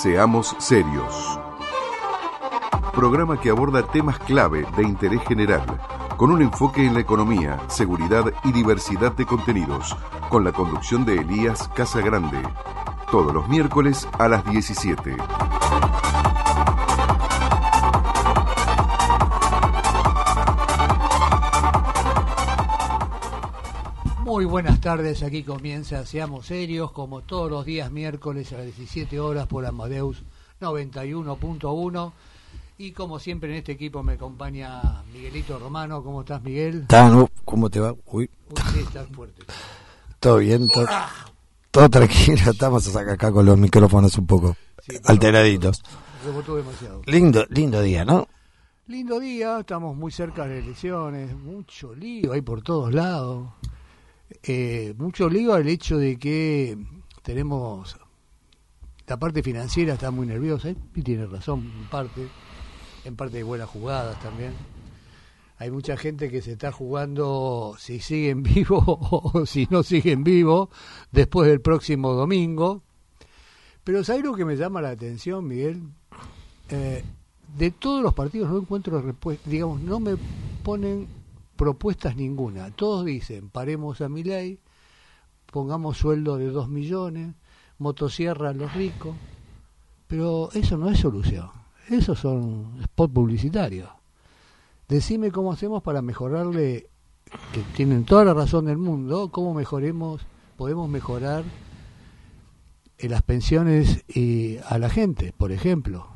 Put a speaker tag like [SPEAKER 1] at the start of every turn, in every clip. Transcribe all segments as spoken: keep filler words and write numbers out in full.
[SPEAKER 1] Seamos Serios. Programa que aborda temas clave de interés general, con un enfoque en la economía, seguridad y diversidad de contenidos, con la conducción de Elías Casagrande. Todos los miércoles a las diecisiete.
[SPEAKER 2] Muy buenas tardes, aquí comienza Seamos Serios, como todos los días miércoles a las diecisiete horas por Amadeus noventa y uno punto uno. Y como siempre en este equipo me acompaña Miguelito Romano. ¿Cómo estás, Miguel?
[SPEAKER 3] Tano, ¿cómo te va? Uy.
[SPEAKER 2] Uy, sí, estás fuerte.
[SPEAKER 3] Todo bien, todo, todo tranquilo. Estamos acá con los micrófonos un poco sí, alteraditos.
[SPEAKER 2] Rebotó demasiado.
[SPEAKER 3] Lindo, lindo día, ¿no?
[SPEAKER 2] Lindo día, estamos muy cerca de las elecciones, mucho lío hay por todos lados. Eh, mucho lío al hecho de que tenemos la parte financiera está muy nerviosa y tiene razón en parte, en parte de buenas jugadas también. Hay mucha gente que se está jugando si siguen vivo o si no siguen vivo después del próximo domingo. Pero ¿sabes lo que me llama la atención, Miguel? Eh, de todos los partidos no encuentro respuesta, digamos, no me ponen propuestas ninguna. Todos dicen, paremos a Milei, pongamos sueldo de dos millones, motosierra a los ricos, pero eso no es solución. Esos son spot publicitarios. Decime cómo hacemos para mejorarle, que tienen toda la razón del mundo, cómo mejoremos, podemos mejorar en las pensiones y a la gente, por ejemplo.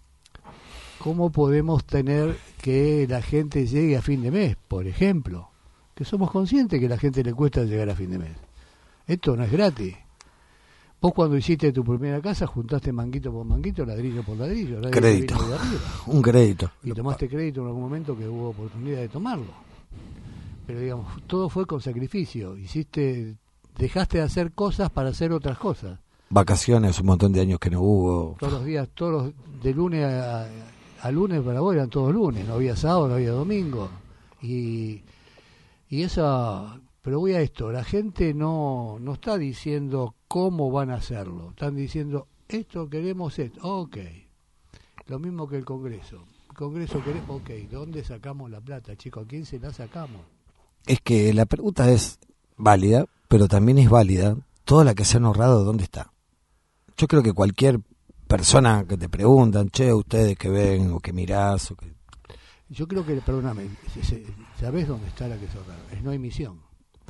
[SPEAKER 2] ¿Cómo podemos tener que la gente llegue a fin de mes, por ejemplo? Que somos conscientes que a la gente le cuesta llegar a fin de mes. Esto no es gratis. Vos cuando hiciste tu primera casa juntaste manguito por manguito, ladrillo por ladrillo.
[SPEAKER 3] Crédito. Un crédito.
[SPEAKER 2] Y tomaste crédito en algún momento que hubo oportunidad de tomarlo. Pero digamos, todo fue con sacrificio. Hiciste, dejaste de hacer cosas para hacer otras cosas.
[SPEAKER 3] Vacaciones, un montón de años que no hubo.
[SPEAKER 2] Todos los días, todos los, de lunes a... a lunes para vos eran todos lunes, no había sábado, no había domingo. Y, y esa, pero voy a esto, la gente no, no está diciendo cómo van a hacerlo, están diciendo esto queremos esto, ok. Lo mismo que el Congreso. El Congreso queremos, ok, ¿dónde sacamos la plata, chicos? ¿A quién se la sacamos?
[SPEAKER 3] Es que la pregunta es válida, pero también es válida toda la que se han ahorrado, ¿dónde está? Yo creo que cualquier persona que te preguntan, che, ustedes que ven o que mirás o que...
[SPEAKER 2] Yo creo que, perdóname, ¿sabés dónde está la que se ahorraron? Es no emisión.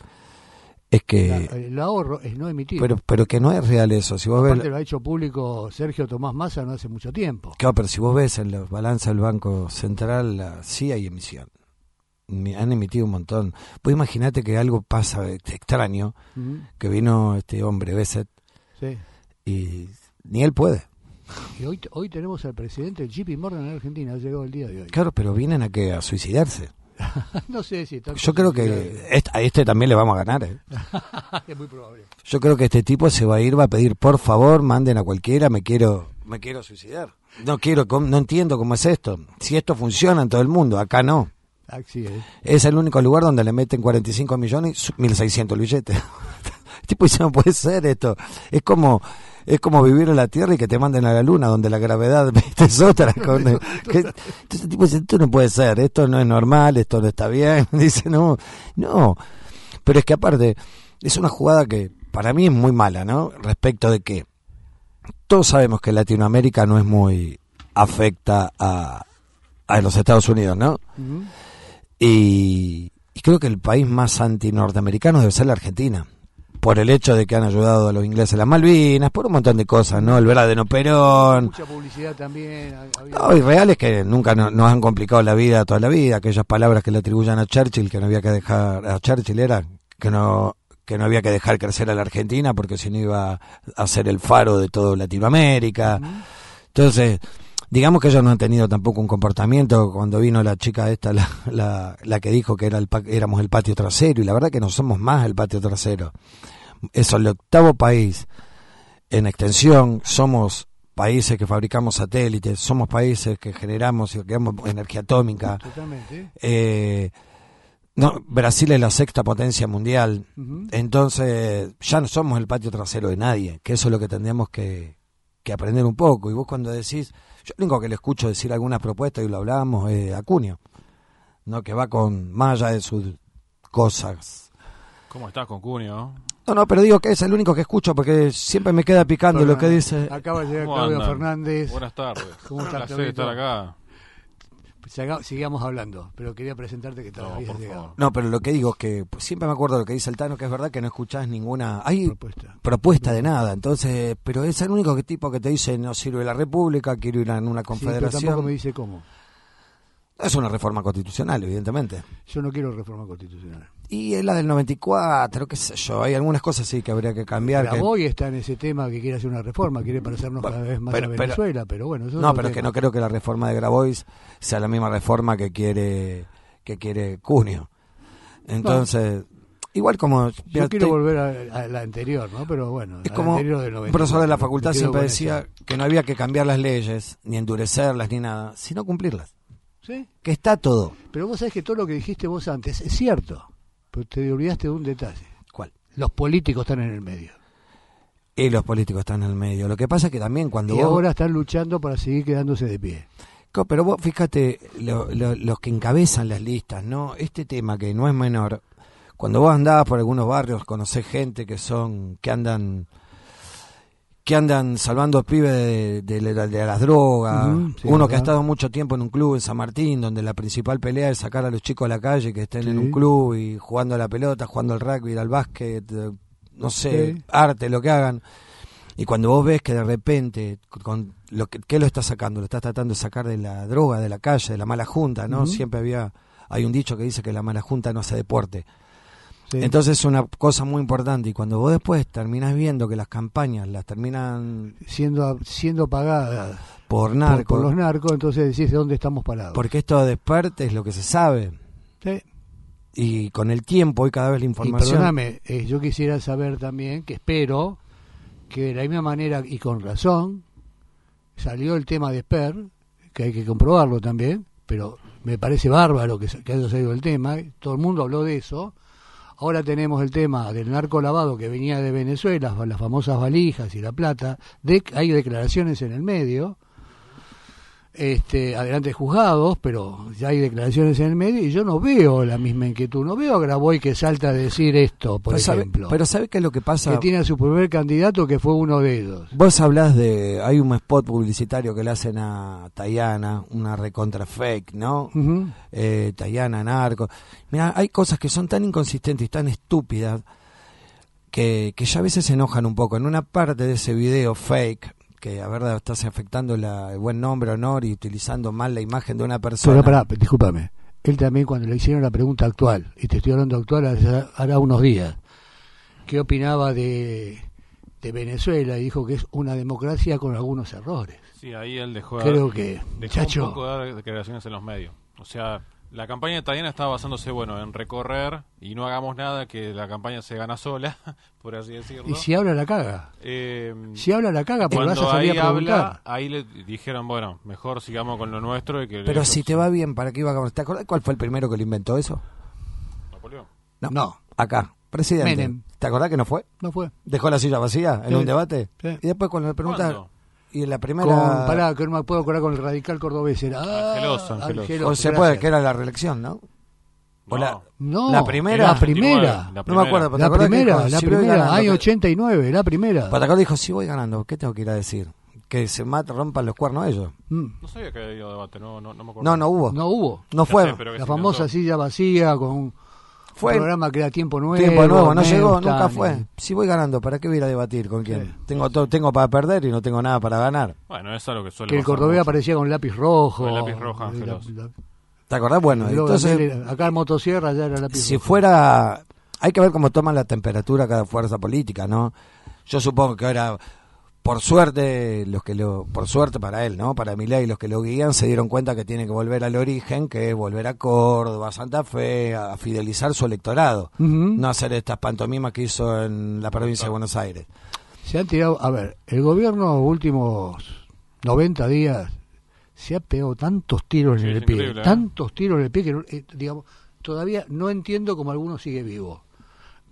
[SPEAKER 3] Es que...
[SPEAKER 2] La, el ahorro es no emitir.
[SPEAKER 3] Pero pero que no es real eso. Si vos
[SPEAKER 2] Aparte
[SPEAKER 3] ves...
[SPEAKER 2] lo ha hecho público Sergio Tomás Massa no hace mucho tiempo.
[SPEAKER 3] Claro, pero si vos ves en la balanza del Banco Central, la, sí hay emisión. Han emitido un montón. Vos imaginate que algo pasa extraño, uh-huh. que vino este hombre, Besset, sí. y ni él puede.
[SPEAKER 2] Y hoy hoy tenemos al presidente del J P Morgan en Argentina, ha llegado el día de hoy.
[SPEAKER 3] Claro, pero vienen a que a suicidarse.
[SPEAKER 2] No sé si tanto.
[SPEAKER 3] Yo creo que este, a este también le vamos a ganar. ¿eh?
[SPEAKER 2] Es muy probable.
[SPEAKER 3] Yo creo que este tipo se va a ir, va a pedir, por favor, manden a cualquiera, me quiero me quiero suicidar. No quiero, no entiendo cómo es esto. Si esto funciona en todo el mundo, acá no.
[SPEAKER 2] Así es.
[SPEAKER 3] Es el único lugar donde le meten cuarenta y cinco millones y mil seiscientos billetes. Tipo, dice, no puede ser esto. Es como es como vivir en la Tierra y que te manden a la Luna, donde la gravedad es otra. Con, que, entonces, tipo, dice, esto no puede ser, esto no es normal, esto no está bien. Dice, no, no. Pero es que aparte, es una jugada que para mí es muy mala, ¿no? Respecto de que todos sabemos que Latinoamérica no es muy afecta a, a los Estados Unidos, ¿no? Uh-huh. Y, y creo que el país más anti-norteamericano debe ser la Argentina. Por el hecho de que han ayudado a los ingleses a las Malvinas, por un montón de cosas, ¿no? El verdadero Perón.
[SPEAKER 2] Mucha publicidad también. Había...
[SPEAKER 3] No, y real es que nunca no, nos han complicado la vida toda la vida. Aquellas palabras que le atribuyan a Churchill, que no había que dejar, a Churchill era, que no que no había que dejar crecer a la Argentina porque si no iba a ser el faro de toda Latinoamérica. Uh-huh. Entonces, digamos que ellos no han tenido tampoco un comportamiento cuando vino la chica esta, la, la, la que dijo que era el, éramos el patio trasero, y la verdad que no somos más el patio trasero. Es el octavo país en extensión, somos países que fabricamos satélites, somos países que generamos y creamos energía atómica.
[SPEAKER 2] Totalmente.
[SPEAKER 3] Eh, no, Brasil es la sexta potencia mundial, uh-huh. Entonces ya no somos el patio trasero de nadie, que eso es lo que tendríamos que que aprender un poco. Y vos cuando decís, yo lo único que le escucho decir algunas propuestas, y lo hablábamos, eh, a Cunio, ¿no? Que va con más allá de sus cosas.
[SPEAKER 4] ¿Cómo estás con Cunio?
[SPEAKER 3] No, no, pero digo que es el único que escucho porque siempre me queda picando
[SPEAKER 2] Perdón,
[SPEAKER 3] lo que dice.
[SPEAKER 2] Acaba de llegar
[SPEAKER 4] ¿Cómo
[SPEAKER 2] Claudio
[SPEAKER 4] andan?
[SPEAKER 2] Fernández.
[SPEAKER 4] Buenas tardes.
[SPEAKER 2] ¿Cómo
[SPEAKER 4] Un
[SPEAKER 2] estás,
[SPEAKER 4] placer
[SPEAKER 2] Claudito?
[SPEAKER 4] estar acá.
[SPEAKER 2] Siga- Sigamos hablando, pero quería presentarte que te
[SPEAKER 4] No,
[SPEAKER 2] habías
[SPEAKER 4] por
[SPEAKER 2] llegado.
[SPEAKER 4] favor.
[SPEAKER 3] No, pero lo que digo es que pues, siempre me acuerdo de lo que dice el Tano, que es verdad que no escuchás ninguna... Hay
[SPEAKER 2] Propuesta.
[SPEAKER 3] propuesta de nada, entonces, pero es el único que tipo que te dice no sirve la República, quiero ir a una
[SPEAKER 2] Sí, pero
[SPEAKER 3] confederación.
[SPEAKER 2] tampoco me dice cómo.
[SPEAKER 3] Es una reforma constitucional, evidentemente.
[SPEAKER 2] Yo no quiero reforma constitucional.
[SPEAKER 3] Y es la del noventa y cuatro, qué sé yo, hay algunas cosas sí que habría que cambiar. Que...
[SPEAKER 2] Graboy está en ese tema que quiere hacer una reforma, quiere parecernos
[SPEAKER 3] Bueno,
[SPEAKER 2] cada vez más
[SPEAKER 3] pero-
[SPEAKER 2] a
[SPEAKER 3] pero-
[SPEAKER 2] Venezuela, pero, bueno, eso
[SPEAKER 3] No,
[SPEAKER 2] es
[SPEAKER 3] pero
[SPEAKER 2] otro
[SPEAKER 3] es que
[SPEAKER 2] tema.
[SPEAKER 3] no creo que la reforma de Grabois sea la misma reforma que quiere que quiere Cunio. Entonces, igual como...
[SPEAKER 2] Yo
[SPEAKER 3] mira,
[SPEAKER 2] quiero
[SPEAKER 3] te-
[SPEAKER 2] volver a, a la anterior, ¿no? Pero bueno,
[SPEAKER 3] Es
[SPEAKER 2] a la
[SPEAKER 3] como
[SPEAKER 2] anterior del
[SPEAKER 3] un
[SPEAKER 2] noventa y
[SPEAKER 3] profesor de la
[SPEAKER 2] cuatro,
[SPEAKER 3] facultad
[SPEAKER 2] me quedo
[SPEAKER 3] siempre
[SPEAKER 2] con
[SPEAKER 3] decía
[SPEAKER 2] esa.
[SPEAKER 3] que no había que cambiar las leyes, ni endurecerlas, ni nada, sino cumplirlas.
[SPEAKER 2] ¿Sí?
[SPEAKER 3] Que está todo.
[SPEAKER 2] Pero vos sabés que todo lo que dijiste vos antes es cierto, pero te olvidaste de un detalle.
[SPEAKER 3] ¿Cuál?
[SPEAKER 2] Los políticos están en el medio.
[SPEAKER 3] Y los políticos están en el medio. Lo que pasa es que también cuando
[SPEAKER 2] Y
[SPEAKER 3] vos...
[SPEAKER 2] ahora están luchando para seguir quedándose de pie.
[SPEAKER 3] Co- Pero vos fíjate, lo- lo- los que encabezan las listas, ¿no? Este tema que no es menor, cuando vos andás por algunos barrios, conocés gente que son, que andan... que andan salvando pibes de, de, de- de las drogas,
[SPEAKER 2] Ujú, sí,
[SPEAKER 3] uno que ha
[SPEAKER 2] verdad.
[SPEAKER 3] estado mucho tiempo en un club en San Martín, donde la principal pelea es sacar a los chicos a la calle, que estén
[SPEAKER 2] Sí.
[SPEAKER 3] en un club y jugando a la pelota, jugando al rugby, al básquet, eh, no sé,
[SPEAKER 2] Sí.
[SPEAKER 3] arte, lo que hagan. Y cuando vos ves que de repente, con lo que, ¿qué lo está sacando? Lo estás tratando de sacar de la droga, de la calle, de la mala junta, ¿no?
[SPEAKER 2] Ujú.
[SPEAKER 3] Siempre había, hay un dicho que dice que la mala junta no hace deporte.
[SPEAKER 2] ¿Sí?
[SPEAKER 3] Entonces es una cosa muy importante, y cuando vos después terminás viendo que las campañas las terminan
[SPEAKER 2] siendo siendo pagadas
[SPEAKER 3] por
[SPEAKER 2] por,
[SPEAKER 3] narcos,
[SPEAKER 2] por los narcos, entonces decís de dónde estamos parados.
[SPEAKER 3] porque esto de desperte es lo que se sabe,
[SPEAKER 2] Sí.
[SPEAKER 3] y con el tiempo y cada vez la
[SPEAKER 2] Y
[SPEAKER 3] información...
[SPEAKER 2] perdóname, eh, yo quisiera saber también, que espero que de la misma manera y con razón salió el tema de Esper, que hay que comprobarlo también, pero me parece bárbaro que, que haya salido el tema, todo el mundo habló de eso. Ahora tenemos el tema del narco lavado que venía de Venezuela, las famosas valijas y la plata, de, hay declaraciones en el medio, este, adelante juzgados, pero ya hay declaraciones en el medio y yo no veo la misma inquietud, no veo a Graboy que salta a decir esto, por
[SPEAKER 3] pero sabe,
[SPEAKER 2] ejemplo,
[SPEAKER 3] pero ¿sabe qué es lo que pasa?
[SPEAKER 2] que tiene a su primer candidato que fue uno de ellos.
[SPEAKER 3] Vos hablás de... Hay un spot publicitario que le hacen a Tayana, una recontra fake, ¿no?
[SPEAKER 2] Ujú.
[SPEAKER 3] Eh, Tayana, narco. Mira, hay cosas que son tan inconsistentes y tan estúpidas que, que ya a veces se enojan un poco. En una parte de ese video fake, que a ver, estás afectando la, el buen nombre, honor y utilizando mal la imagen de una persona.
[SPEAKER 2] Pero pará, discúlpame. Él también cuando le hicieron la pregunta actual, y te estoy hablando actual hará, hará unos días, ¿qué opinaba de, de Venezuela? Y dijo que es una democracia con algunos errores.
[SPEAKER 4] Sí, ahí él dejó, de
[SPEAKER 2] Creo
[SPEAKER 4] dar-
[SPEAKER 2] que,
[SPEAKER 4] dejó
[SPEAKER 2] muchacho,
[SPEAKER 4] un poco de dar declaraciones en los medios. O sea, la campaña de Tayana estaba basándose, bueno, en recorrer y no hagamos nada, que la campaña se gana sola, por así decirlo.
[SPEAKER 2] y si habla la caga.
[SPEAKER 4] Eh,
[SPEAKER 2] Si habla la caga, porque vas a
[SPEAKER 4] cuando
[SPEAKER 2] salir
[SPEAKER 4] ahí
[SPEAKER 2] a preguntar.
[SPEAKER 4] habla, ahí le dijeron, bueno, mejor sigamos con lo nuestro. Y que
[SPEAKER 3] Pero
[SPEAKER 4] ellos-
[SPEAKER 3] si te va bien, ¿para qué iba a... ¿Te acordás cuál fue el primero que lo inventó eso?
[SPEAKER 4] Napoleón.
[SPEAKER 3] No.
[SPEAKER 2] No.
[SPEAKER 3] Acá, presidente.
[SPEAKER 2] Menem.
[SPEAKER 3] ¿Te acordás que no fue?
[SPEAKER 2] No fue.
[SPEAKER 3] Dejó la silla vacía en
[SPEAKER 2] Sí.
[SPEAKER 3] un debate.
[SPEAKER 2] Sí.
[SPEAKER 3] Y después cuando le preguntan...
[SPEAKER 4] ¿Cuándo?
[SPEAKER 3] Y en la primera...
[SPEAKER 2] Con, pará, que no me puedo acordar con el radical cordobés. Era, ah,
[SPEAKER 4] Angeloso, Angeloso.
[SPEAKER 3] o se puede,
[SPEAKER 2] gracias.
[SPEAKER 3] que era la reelección, ¿no? O
[SPEAKER 4] No.
[SPEAKER 3] la-
[SPEAKER 2] No,
[SPEAKER 3] La primera.
[SPEAKER 2] la primera.
[SPEAKER 4] La
[SPEAKER 3] No me acuerdo, pero ¿te
[SPEAKER 2] La
[SPEAKER 3] acordás que
[SPEAKER 2] primera,
[SPEAKER 3] dijo,
[SPEAKER 2] la
[SPEAKER 3] si voy
[SPEAKER 2] primera,
[SPEAKER 3] ganando,
[SPEAKER 2] año
[SPEAKER 3] que-
[SPEAKER 2] ochenta y nueve, la primera.
[SPEAKER 3] Pero te acordás, dijo, si voy ganando, ¿qué tengo que ir a decir? Que se mat, rompan los cuernos ellos.
[SPEAKER 2] Mm.
[SPEAKER 4] No sabía que había habido debate, no, no, no me acuerdo.
[SPEAKER 3] No, no hubo.
[SPEAKER 2] No hubo.
[SPEAKER 3] No
[SPEAKER 4] Ya
[SPEAKER 3] fue.
[SPEAKER 4] sé, pero que
[SPEAKER 2] La
[SPEAKER 4] se
[SPEAKER 2] famosa
[SPEAKER 4] inventó.
[SPEAKER 2] silla vacía con un
[SPEAKER 3] Fue
[SPEAKER 2] programa que era Tiempo Nuevo.
[SPEAKER 3] tiempo nuevo, no llegó,
[SPEAKER 2] Neustan,
[SPEAKER 3] nunca
[SPEAKER 2] y-
[SPEAKER 3] fue. Si voy ganando, ¿para qué voy a ir a debatir con quién?
[SPEAKER 2] Sí.
[SPEAKER 3] Tengo todo, tengo para perder y no tengo nada para ganar.
[SPEAKER 4] Bueno, eso es lo que suele
[SPEAKER 2] Que el
[SPEAKER 4] pasar
[SPEAKER 2] cordobés
[SPEAKER 4] mucho.
[SPEAKER 2] aparecía con lápiz rojo.
[SPEAKER 4] Con lápiz rojo,
[SPEAKER 2] La-
[SPEAKER 4] Ángelos.
[SPEAKER 2] la-
[SPEAKER 3] ¿Te acordás? Bueno,
[SPEAKER 2] luego
[SPEAKER 3] entonces,
[SPEAKER 2] aquel- acá en Motosierra ya era lápiz
[SPEAKER 3] si
[SPEAKER 2] rojo.
[SPEAKER 3] fuera... Hay que ver cómo toman la temperatura cada fuerza política, ¿no? Yo supongo que ahora... Por suerte, los que lo, por suerte para él, ¿no? Para Milei, los que lo guían se dieron cuenta que tiene que volver al origen, que es volver a Córdoba, a Santa Fe, a fidelizar su electorado,
[SPEAKER 2] Ujú.
[SPEAKER 3] no hacer estas pantomimas que hizo en la provincia de Buenos Aires.
[SPEAKER 2] Se han tirado, a ver, el gobierno últimos noventa días se ha pegado tantos tiros
[SPEAKER 4] Sí,
[SPEAKER 2] en
[SPEAKER 4] es
[SPEAKER 2] el pie,
[SPEAKER 4] increíble, ¿eh?
[SPEAKER 2] tantos tiros en el pie que, no- eh, digamos, todavía no entiendo cómo alguno sigue vivo.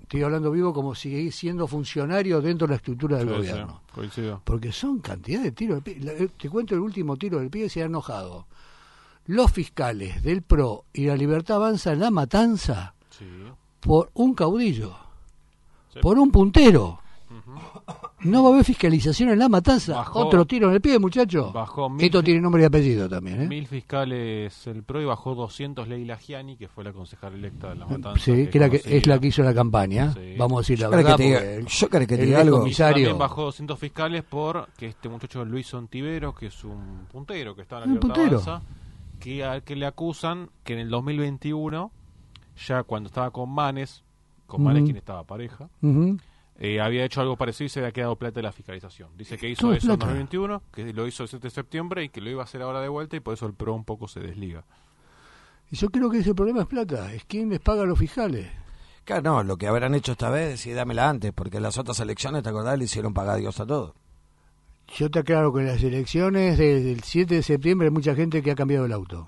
[SPEAKER 2] estoy hablando vivo como sigue siendo funcionario dentro de la estructura del
[SPEAKER 4] Sí,
[SPEAKER 2] gobierno.
[SPEAKER 4] sí, coincido.
[SPEAKER 2] Porque son cantidad de tiros. del pibe. La- Te cuento el último tiro del pibe, se ha enojado. Los fiscales del P R O y la Libertad Avanza en La Matanza
[SPEAKER 4] Sí.
[SPEAKER 2] por un caudillo,
[SPEAKER 4] Sí.
[SPEAKER 2] por un puntero.
[SPEAKER 4] Ujú.
[SPEAKER 2] No va a haber fiscalización en La Matanza.
[SPEAKER 4] Bajó-
[SPEAKER 2] Otro tiro en el pie, muchacho.
[SPEAKER 4] Bajó mil,
[SPEAKER 2] Esto tiene nombre y apellido también, ¿eh?
[SPEAKER 4] mil fiscales el P R O y bajó doscientos Leila Gianni, que fue la concejal electa de La Matanza.
[SPEAKER 2] Sí, que, era que
[SPEAKER 4] conocida.
[SPEAKER 2] es la que hizo la campaña.
[SPEAKER 4] Sí.
[SPEAKER 2] Vamos a decir la
[SPEAKER 3] Yo creo
[SPEAKER 2] verdad.
[SPEAKER 3] que te diga-
[SPEAKER 2] porque el-
[SPEAKER 3] yo creo que te
[SPEAKER 2] el
[SPEAKER 3] diga algo.
[SPEAKER 2] comisario-
[SPEAKER 4] También bajó doscientos fiscales por que este muchacho Luis Ontiveros, que es un puntero que está en la
[SPEAKER 2] Un
[SPEAKER 4] Libertad
[SPEAKER 2] puntero.
[SPEAKER 4] Avanza, que, a- que le acusan que en el dos mil veintiuno, ya cuando estaba con Manes, con Manes
[SPEAKER 2] Ujú.
[SPEAKER 4] quien estaba pareja,
[SPEAKER 2] Ujú.
[SPEAKER 4] eh, había hecho algo parecido y se había quedado plata de la fiscalización. Dice que hizo
[SPEAKER 2] Todo
[SPEAKER 4] eso en
[SPEAKER 2] plata.
[SPEAKER 4] dos mil veintiuno, que lo hizo el siete de septiembre y que lo iba a hacer ahora de vuelta y por eso el P R O un poco se desliga.
[SPEAKER 2] Y yo creo que ese problema es plata. Es quién les paga a los fiscales.
[SPEAKER 3] Claro, no, lo que habrán hecho esta vez es decir, dámela antes, porque en las otras elecciones, ¿te acordás? Le hicieron pagar a Dios a todo.
[SPEAKER 2] Yo te aclaro que en las elecciones desde el siete de septiembre hay mucha gente que ha cambiado el auto.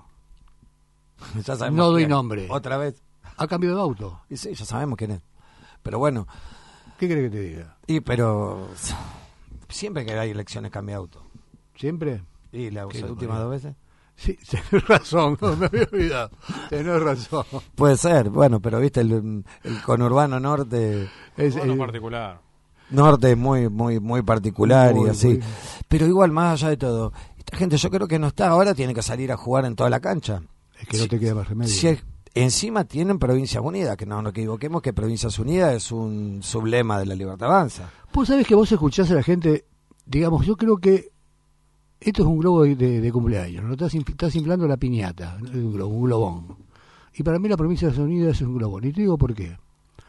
[SPEAKER 3] Ya sabemos
[SPEAKER 2] No doy
[SPEAKER 3] quién.
[SPEAKER 2] nombre.
[SPEAKER 3] Otra vez.
[SPEAKER 2] Ha cambiado de auto.
[SPEAKER 3] Y sí, ya sabemos quién es. Pero bueno,
[SPEAKER 2] ¿Qué crees que te diga?
[SPEAKER 3] y pero siempre que hay elecciones cambia auto.
[SPEAKER 2] ¿Siempre?
[SPEAKER 3] ¿Y las
[SPEAKER 2] Qué
[SPEAKER 3] últimas
[SPEAKER 2] barbaridad.
[SPEAKER 3] dos veces?
[SPEAKER 2] Sí, tenés razón, no me había olvidado. Tenés razón.
[SPEAKER 3] Puede ser, bueno, pero viste, el, el conurbano norte
[SPEAKER 2] Es,
[SPEAKER 4] Bueno,
[SPEAKER 2] eh,
[SPEAKER 4] particular.
[SPEAKER 3] norte es muy muy muy particular
[SPEAKER 2] Muy,
[SPEAKER 3] y así.
[SPEAKER 2] muy.
[SPEAKER 3] Pero igual, más allá de todo, esta gente yo creo que no está ahora, tiene que salir a jugar en toda la cancha.
[SPEAKER 2] es que no te queda más remedio.
[SPEAKER 3] Si es- encima tienen Provincias Unidas, que no nos equivoquemos que Provincias Unidas es un sublema de la Libertad Avanza.
[SPEAKER 2] Vos sabés que vos escuchás a la gente, digamos, yo creo que esto es un globo de, de- de cumpleaños, ¿no? Estás, infl- estás inflando la piñata, no es un globo, un globón. Y para mí la Provincia Unidas es un globón. Y te digo por qué.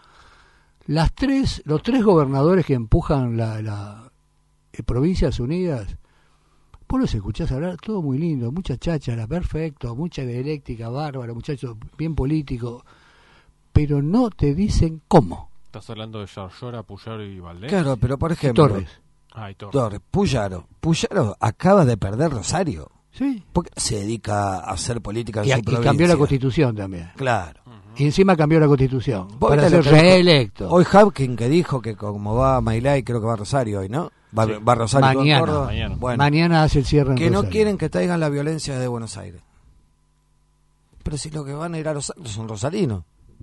[SPEAKER 2] Las tres, los tres gobernadores que empujan la, la eh, Provincias Unidas, vos los escuchás hablar, todo muy lindo, mucha cháchara, perfecto, mucha dialéctica, bárbara, muchachos bien político, pero no te dicen cómo.
[SPEAKER 4] ¿Estás hablando de Yarlora, Puyaro y Valdés?
[SPEAKER 3] Claro, pero por ejemplo,
[SPEAKER 2] Torres.
[SPEAKER 4] Ay, Torres.
[SPEAKER 3] Torres, Puyaro, Puyaro acaba de perder Rosario.
[SPEAKER 2] Sí.
[SPEAKER 3] ¿Por qué se dedica a hacer política en
[SPEAKER 2] Y,
[SPEAKER 3] su
[SPEAKER 2] y
[SPEAKER 3] provincia?
[SPEAKER 2] cambió la constitución también.
[SPEAKER 3] Claro.
[SPEAKER 2] Y encima cambió la constitución
[SPEAKER 3] Vos
[SPEAKER 2] para
[SPEAKER 3] viste
[SPEAKER 2] ser
[SPEAKER 3] lo que dijo-
[SPEAKER 2] reelecto.
[SPEAKER 3] Hoy Hapkin que dijo que como va Mailay, creo que va a Rosario hoy, ¿no? Va,
[SPEAKER 4] Sí.
[SPEAKER 3] va a Rosario con
[SPEAKER 2] Mañana.
[SPEAKER 3] Córdoba.
[SPEAKER 4] Mañana.
[SPEAKER 3] Bueno,
[SPEAKER 2] Mañana hace el cierre en
[SPEAKER 3] que no
[SPEAKER 2] Rosario.
[SPEAKER 3] quieren que traigan la violencia desde Buenos Aires. Pero si lo que van a ir a Rosario son rosarinos.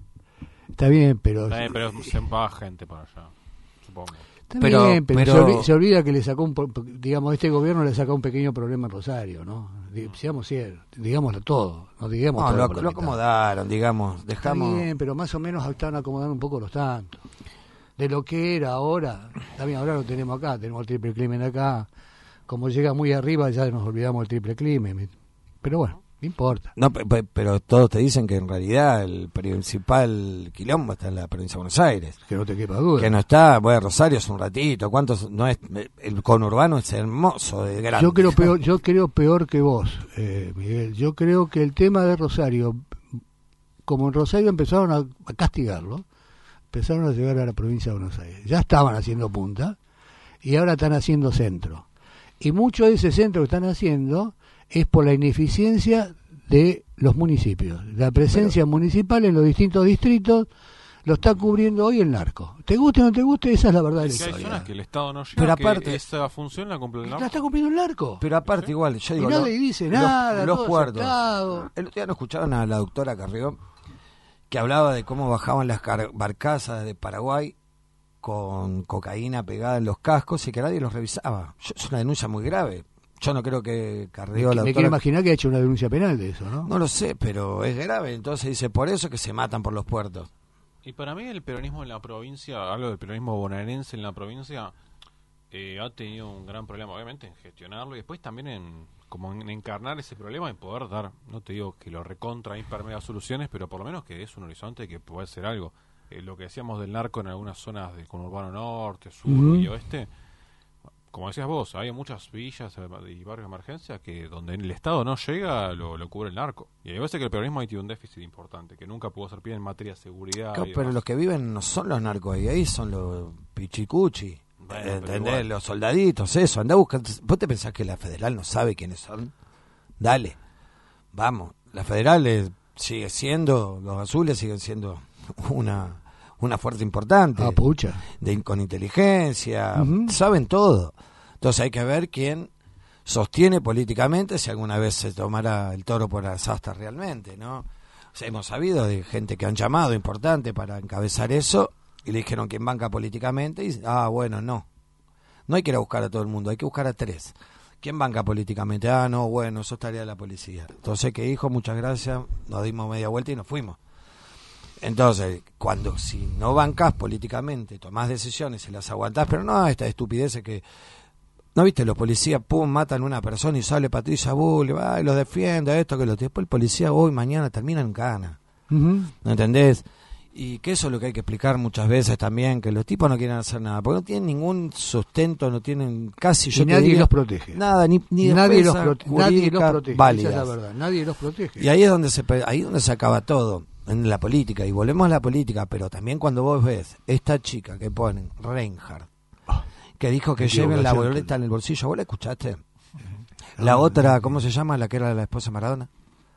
[SPEAKER 2] Está bien, pero...
[SPEAKER 4] Eh, pero se va gente para allá, supongo.
[SPEAKER 2] Está
[SPEAKER 3] pero-
[SPEAKER 2] bien, pero,
[SPEAKER 3] pero-
[SPEAKER 2] Se, olvida, se olvida que le sacó un... po- digamos, este gobierno le sacó un pequeño problema en Rosario, ¿no? Di- Seamos ciertos, digámoslo todo. No digamos
[SPEAKER 3] No,
[SPEAKER 2] todo
[SPEAKER 3] lo,
[SPEAKER 2] por la
[SPEAKER 3] lo
[SPEAKER 2] mitad.
[SPEAKER 3] acomodaron, digamos.
[SPEAKER 2] Está
[SPEAKER 3] Dejamos.
[SPEAKER 2] bien, pero más o menos están acomodando un poco los tantos. De lo que era ahora, también ahora lo tenemos acá, tenemos el triple crimen acá. Como llega muy arriba ya nos olvidamos del triple crimen. Pero bueno, no importa.
[SPEAKER 3] No, pe- pe- pero todos te dicen que en realidad el principal quilombo está en la provincia de Buenos Aires.
[SPEAKER 2] Que no te quepa duda.
[SPEAKER 3] Que no está, bueno, Rosario es un ratito, ¿cuántos? No es, el conurbano es hermoso, de grande.
[SPEAKER 2] Yo creo peor, yo creo peor que vos, eh, Miguel. Yo creo que el tema de Rosario, como en Rosario empezaron a, a castigarlo, empezaron a llegar a la provincia de Buenos Aires. Ya estaban haciendo punta y ahora están haciendo centro. Y mucho de ese centro que están haciendo es por la ineficiencia de los municipios. La presencia municipal en los distintos distritos lo está cubriendo hoy el narco. ¿Te guste o no te guste? Esa es la verdad de la
[SPEAKER 4] Es que hay
[SPEAKER 2] historia.
[SPEAKER 4] zonas que el Estado no llega,
[SPEAKER 3] Pero
[SPEAKER 4] que
[SPEAKER 3] aparte-
[SPEAKER 4] esa función la cumple el
[SPEAKER 2] La
[SPEAKER 4] narco.
[SPEAKER 2] está cumpliendo el narco.
[SPEAKER 3] Pero aparte, igual, yo digo.
[SPEAKER 2] y nadie
[SPEAKER 3] lo-
[SPEAKER 2] dice
[SPEAKER 3] los-
[SPEAKER 2] nada,
[SPEAKER 3] Los,
[SPEAKER 2] todo
[SPEAKER 3] puertos.
[SPEAKER 2] aceptado.
[SPEAKER 3] El otro día no escucharon a la doctora Carrió que hablaba de cómo bajaban las car- barcazas de Paraguay con cocaína pegada en los cascos y que nadie los revisaba. Yo- es una denuncia muy grave. Yo no creo que Carrió, la
[SPEAKER 2] Me
[SPEAKER 3] doctora.
[SPEAKER 2] quiero imaginar que ha hecho una denuncia penal de eso, ¿no?
[SPEAKER 3] No lo sé, pero es grave. Entonces dice, por eso que se matan por los puertos.
[SPEAKER 4] Y para mí el peronismo en la provincia, algo del peronismo bonaerense en la provincia, eh, ha tenido un gran problema, obviamente, en gestionarlo y después también en como en encarnar ese problema y poder dar, no te digo que lo recontra hiper mega soluciones, pero por lo menos que es un horizonte que puede ser algo. Eh, lo que decíamos del narco en algunas zonas del conurbano norte, sur
[SPEAKER 2] Ujú.
[SPEAKER 4] y oeste, como decías vos, hay muchas villas y barrios de emergencia que donde el Estado no llega, lo, lo cubre el narco. Y hay veces que el peronismo ahí tiene un déficit importante, que nunca pudo hacer pie en materia de seguridad.
[SPEAKER 3] Claro,
[SPEAKER 4] y
[SPEAKER 3] pero
[SPEAKER 4] demás.
[SPEAKER 3] los que viven no son los narcos ahí, ahí son los pichicuchi.
[SPEAKER 4] Bueno, pero
[SPEAKER 3] ¿Entendés?
[SPEAKER 4] igual.
[SPEAKER 3] Los soldaditos, eso. Andá buscando. ¿Vos te pensás que la federal no sabe quiénes son? Dale. Vamos. La federal es- sigue siendo, los azules siguen siendo una, una fuerza importante.
[SPEAKER 2] Ah, pucha.
[SPEAKER 3] De, con inteligencia,
[SPEAKER 2] Uh-huh.
[SPEAKER 3] saben todo. Entonces hay que ver quién sostiene políticamente si alguna vez se tomará el toro por las astas realmente, ¿no? O sea, hemos sabido de gente que han llamado importante para encabezar eso y le dijeron quién banca políticamente y, ah, bueno, no. No hay que ir a buscar a todo el mundo, hay que buscar a tres. ¿Quién banca políticamente? Ah, no, bueno, eso es tarea de la policía. Entonces, ¿qué dijo? Muchas gracias, nos dimos media vuelta y nos fuimos. Entonces, cuando si no bancás políticamente, tomás decisiones y las aguantás, pero no esta estupidez que... ¿No viste? Los policías, pum, matan a una persona y sale Patricia Bull, va y los defiende, esto, que lo... Después el policía hoy, mañana termina en cana.
[SPEAKER 2] Uh-huh.
[SPEAKER 3] ¿No entendés? Y que eso es lo que hay que explicar muchas veces también, que los tipos no quieren hacer nada, porque no tienen ningún sustento, no tienen casi... yo
[SPEAKER 2] y
[SPEAKER 3] te
[SPEAKER 2] nadie
[SPEAKER 3] diría,
[SPEAKER 2] los protege.
[SPEAKER 3] Nada, ni, ni
[SPEAKER 2] nadie, los
[SPEAKER 3] defensa
[SPEAKER 2] prote- nadie los
[SPEAKER 3] jurídica
[SPEAKER 2] protege.
[SPEAKER 3] válida.
[SPEAKER 2] Esa es la verdad. Nadie los protege.
[SPEAKER 3] Y ahí es donde se pe- ahí es donde se acaba todo, en la política, y volvemos a la política, pero también cuando vos ves esta chica que ponen, Reinhardt, que dijo que
[SPEAKER 2] Qué
[SPEAKER 3] lleven la
[SPEAKER 2] equivocación.
[SPEAKER 3] boleta en el bolsillo, ¿vos la escuchaste? La otra, ¿cómo se llama? La que era la esposa de Maradona.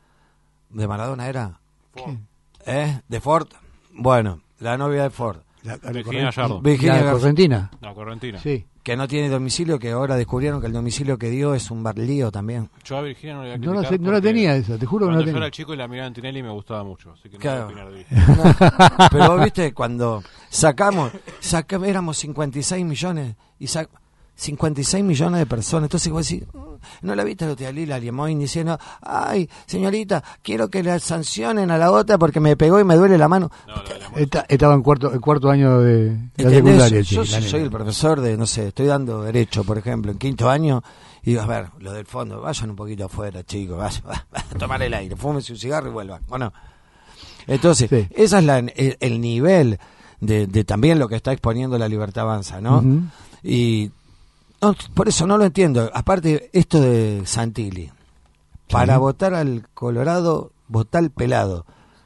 [SPEAKER 3] ¿De Maradona era?
[SPEAKER 2] ¿Quién?
[SPEAKER 3] ¿Eh? ¿De Ford? Bueno, la novia de Ford.
[SPEAKER 2] La, la,
[SPEAKER 4] Virginia
[SPEAKER 2] la,
[SPEAKER 4] Gallardo.
[SPEAKER 3] Virginia
[SPEAKER 2] la
[SPEAKER 3] Gar-
[SPEAKER 2] Correntina.
[SPEAKER 4] No, Correntina.
[SPEAKER 2] Sí.
[SPEAKER 3] que no tiene domicilio, que ahora descubrieron que el domicilio que dio es un barlío también.
[SPEAKER 4] Yo a Virginia no le voy a
[SPEAKER 2] No la,
[SPEAKER 4] criticar
[SPEAKER 2] sé- no la
[SPEAKER 4] porque
[SPEAKER 2] tenía esa, te juro que no
[SPEAKER 4] Cuando
[SPEAKER 2] la
[SPEAKER 4] yo era
[SPEAKER 2] tenía.
[SPEAKER 4] chico y la miraba en Tinelli me gustaba mucho, así que no
[SPEAKER 3] Claro.
[SPEAKER 4] voy a opinar de Virginia.
[SPEAKER 3] Pero vos viste, cuando sacamos, saca, éramos cincuenta y seis millones, y sac, cincuenta y seis millones de personas, entonces vos decís, ¿no la viste a Lila Lila Liemoin diciendo, ay, señorita, quiero que la sancionen a la otra porque me pegó y me duele la mano?
[SPEAKER 4] No, lo de la
[SPEAKER 2] Esta- estaba en cuarto, en cuarto año de, de la
[SPEAKER 3] ¿Entendés?
[SPEAKER 2] secundaria.
[SPEAKER 3] Yo
[SPEAKER 2] sí, la
[SPEAKER 3] soy
[SPEAKER 2] nena.
[SPEAKER 3] el profesor de, no sé, estoy dando derecho, por ejemplo, en quinto año, y digo, a ver, lo del fondo, vayan un poquito afuera, chicos, vayan, a tomar el aire, fúmense un cigarro y vuelvan, bueno. Entonces,
[SPEAKER 2] Sí.
[SPEAKER 3] esa es la, el, el nivel de, de también lo que está exponiendo la Libertad Avanza, ¿no?
[SPEAKER 2] Ujú.
[SPEAKER 3] Y no, por eso no lo entiendo. Aparte, esto de Santilli, para
[SPEAKER 2] Sí.
[SPEAKER 3] votar al Colorado, votar al pelado.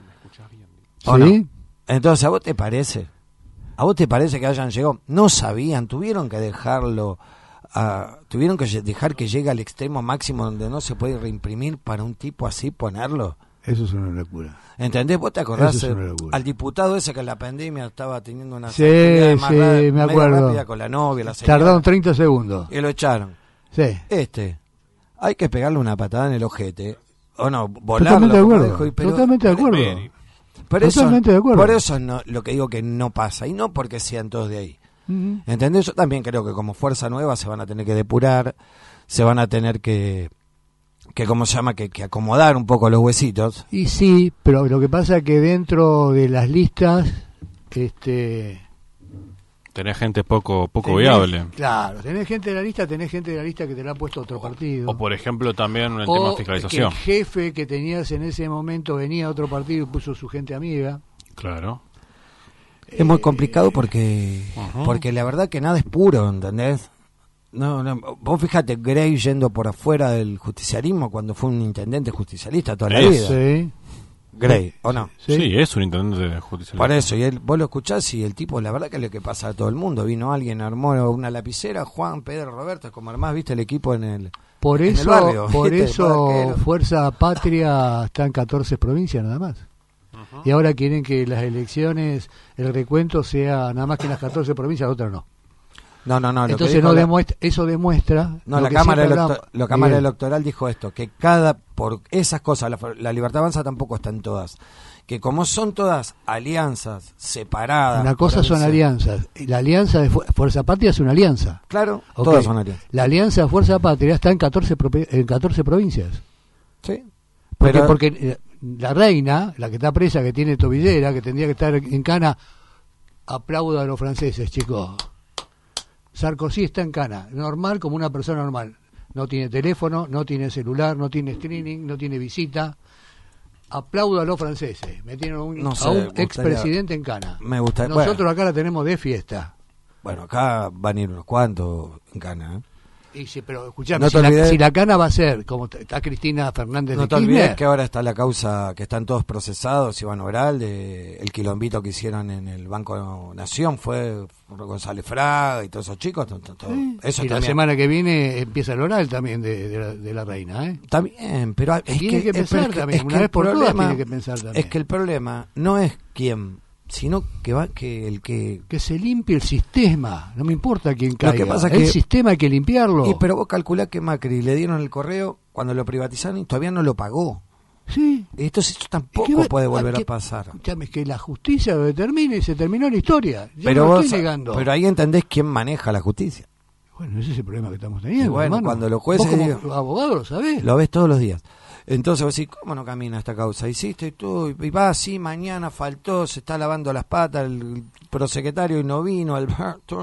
[SPEAKER 3] ¿O
[SPEAKER 2] ¿Sí?
[SPEAKER 3] no? Entonces, ¿a vos te parece? ¿A vos te parece que hayan llegado? No sabían, tuvieron que dejarlo, ah, tuvieron que lle- dejar que llegue al extremo máximo donde no se puede reimprimir para un tipo así ponerlo.
[SPEAKER 2] Eso es una locura.
[SPEAKER 3] ¿Entendés? ¿Vos te acordás
[SPEAKER 2] Eso es
[SPEAKER 3] eh,
[SPEAKER 2] una locura.
[SPEAKER 3] al diputado ese que en la pandemia estaba teniendo una
[SPEAKER 2] Sí,
[SPEAKER 3] actividad más
[SPEAKER 2] sí,
[SPEAKER 3] ra-
[SPEAKER 2] me
[SPEAKER 3] medio
[SPEAKER 2] acuerdo.
[SPEAKER 3] rápida con la novia, la señora,
[SPEAKER 2] Tardaron treinta segundos.
[SPEAKER 3] y lo echaron?
[SPEAKER 2] Sí.
[SPEAKER 3] Este, hay que pegarle una patada en el ojete, o no, volarlo.
[SPEAKER 2] Totalmente de
[SPEAKER 3] como
[SPEAKER 2] acuerdo.
[SPEAKER 3] dijo, y- pero-
[SPEAKER 2] Totalmente de acuerdo.
[SPEAKER 4] Mary.
[SPEAKER 3] Por eso,
[SPEAKER 2] Totalmente de acuerdo.
[SPEAKER 3] por eso no, lo que digo que no pasa, y no porque sean todos de ahí.
[SPEAKER 2] Ujú.
[SPEAKER 3] ¿Entendés? Yo también creo que como fuerza nueva se van a tener que depurar, se van a tener que, que ¿cómo se llama? Que, que acomodar un poco los huesitos.
[SPEAKER 2] Y sí, pero lo que pasa es que dentro de las listas, este...
[SPEAKER 4] Tenés gente poco poco
[SPEAKER 2] tenés-
[SPEAKER 4] viable.
[SPEAKER 2] Claro, tenés gente de la lista, tenés gente de la lista que te la ha puesto otro partido.
[SPEAKER 4] O por ejemplo también en el
[SPEAKER 2] O
[SPEAKER 4] tema de
[SPEAKER 2] que
[SPEAKER 4] fiscalización.
[SPEAKER 2] el jefe que tenías en ese momento venía a otro partido y puso su gente amiga.
[SPEAKER 4] Claro.
[SPEAKER 3] Es muy complicado porque
[SPEAKER 4] Ajá.
[SPEAKER 3] porque la verdad que nada es puro, ¿entendés? No, no, vos fíjate, Grey yendo por afuera del justicialismo cuando fue un intendente justicialista toda la
[SPEAKER 4] Es.
[SPEAKER 3] vida.
[SPEAKER 2] Sí.
[SPEAKER 3] Grey, ¿o no?
[SPEAKER 2] Sí.
[SPEAKER 4] Sí, es un intendente de justicia.
[SPEAKER 3] Por eso, y él, vos lo escuchás y el tipo, la verdad que es lo que pasa a todo el mundo. Vino alguien, armó una lapicera, Juan, Pedro, Roberto, como armás, viste el equipo en el...
[SPEAKER 2] Por
[SPEAKER 3] en el
[SPEAKER 2] eso,
[SPEAKER 3] barrio,
[SPEAKER 2] por
[SPEAKER 3] ¿viste?
[SPEAKER 2] eso
[SPEAKER 3] Porque-
[SPEAKER 2] Fuerza Patria está en catorce provincias nada más. Y ahora quieren que las elecciones, el recuento sea nada más que en las catorce provincias, otras no.
[SPEAKER 3] No, no, no. lo que
[SPEAKER 2] Entonces
[SPEAKER 3] dijo
[SPEAKER 2] no
[SPEAKER 3] la-
[SPEAKER 2] demuestra, eso demuestra...
[SPEAKER 3] No,
[SPEAKER 2] lo
[SPEAKER 3] la
[SPEAKER 2] que
[SPEAKER 3] Cámara,
[SPEAKER 2] siempre
[SPEAKER 3] electo-
[SPEAKER 2] hablamos,
[SPEAKER 3] la Cámara
[SPEAKER 2] Miguel.
[SPEAKER 3] Electoral dijo esto, que cada, por esas cosas, la, la Libertad Avanza tampoco están todas, que como son todas alianzas separadas...
[SPEAKER 2] Una cosa
[SPEAKER 3] por
[SPEAKER 2] son
[SPEAKER 3] ese-
[SPEAKER 2] alianzas. Y la alianza de Fu- Fuerza Patria es una alianza.
[SPEAKER 3] Claro,
[SPEAKER 2] Ok.
[SPEAKER 3] todas son alianzas.
[SPEAKER 2] La alianza de Fuerza Patria está en catorce, propi- en catorce provincias.
[SPEAKER 3] Sí.
[SPEAKER 2] Porque,
[SPEAKER 3] Pero-
[SPEAKER 2] porque eh, la reina, la que está presa, que tiene tobillera, que tendría que estar en cana, aplaudo a los franceses, chicos. Sarkozy está en cana, normal como una persona normal. No tiene teléfono, no tiene celular, no tiene streaming, no tiene visita. Aplaudo a los franceses. Metieron un,
[SPEAKER 3] No sé,
[SPEAKER 2] a un
[SPEAKER 3] me gustaría-
[SPEAKER 2] expresidente en cana.
[SPEAKER 3] Me gusta...
[SPEAKER 2] Nosotros
[SPEAKER 3] bueno,
[SPEAKER 2] acá la tenemos de fiesta.
[SPEAKER 3] bueno, acá van a ir unos cuantos en cana, ¿eh?
[SPEAKER 2] Y sí, pero escuchame,
[SPEAKER 3] No te
[SPEAKER 2] si, la,
[SPEAKER 3] olvides-
[SPEAKER 2] si la cana va a ser como t- está Cristina Fernández
[SPEAKER 3] No
[SPEAKER 2] de
[SPEAKER 3] te olvides
[SPEAKER 2] Kirchner,
[SPEAKER 3] que ahora está la causa que están todos procesados, Iván Oral, de el quilombito que hicieron en el Banco Nación, fue González Fraga y todos esos chicos. to- to- to- Eso
[SPEAKER 2] y la
[SPEAKER 3] también.
[SPEAKER 2] semana que viene empieza el oral también de, de, la, de la reina, ¿eh?
[SPEAKER 3] También, pero es
[SPEAKER 2] Tiene que
[SPEAKER 3] es-
[SPEAKER 2] pensar
[SPEAKER 3] es que-
[SPEAKER 2] también,
[SPEAKER 3] es
[SPEAKER 2] una
[SPEAKER 3] que
[SPEAKER 2] vez
[SPEAKER 3] el
[SPEAKER 2] por todas
[SPEAKER 3] problema-
[SPEAKER 2] tiene que pensar también.
[SPEAKER 3] Es que el problema no es quién sino que va que el que...
[SPEAKER 2] Que se limpie el sistema, no me importa quién caiga.
[SPEAKER 3] Lo que pasa es
[SPEAKER 2] el
[SPEAKER 3] que-
[SPEAKER 2] sistema hay que limpiarlo.
[SPEAKER 3] Y, pero vos calculás que Macri le dieron el correo cuando lo privatizaron y todavía no lo pagó.
[SPEAKER 2] Sí.
[SPEAKER 3] Entonces esto
[SPEAKER 2] ¿Y
[SPEAKER 3] tampoco
[SPEAKER 2] qué va-
[SPEAKER 3] puede volver
[SPEAKER 2] ah,
[SPEAKER 3] a
[SPEAKER 2] que-
[SPEAKER 3] pasar.
[SPEAKER 2] escuchame, es que la justicia lo determine y se terminó la historia. Yo
[SPEAKER 3] Pero
[SPEAKER 2] no
[SPEAKER 3] vos,
[SPEAKER 2] estoy negando.
[SPEAKER 3] pero ahí entendés quién maneja la justicia.
[SPEAKER 2] Bueno, ese es el problema que estamos teniendo.
[SPEAKER 3] Y bueno,
[SPEAKER 2] hermano.
[SPEAKER 3] cuando los jueces
[SPEAKER 2] Vos como
[SPEAKER 3] digan-
[SPEAKER 2] abogado lo sabés.
[SPEAKER 3] Lo ves todos los días. Entonces vos decís, ¿cómo no camina esta causa? Hiciste tú, y va así, mañana faltó, se está lavando las patas el prosecretario y no vino, el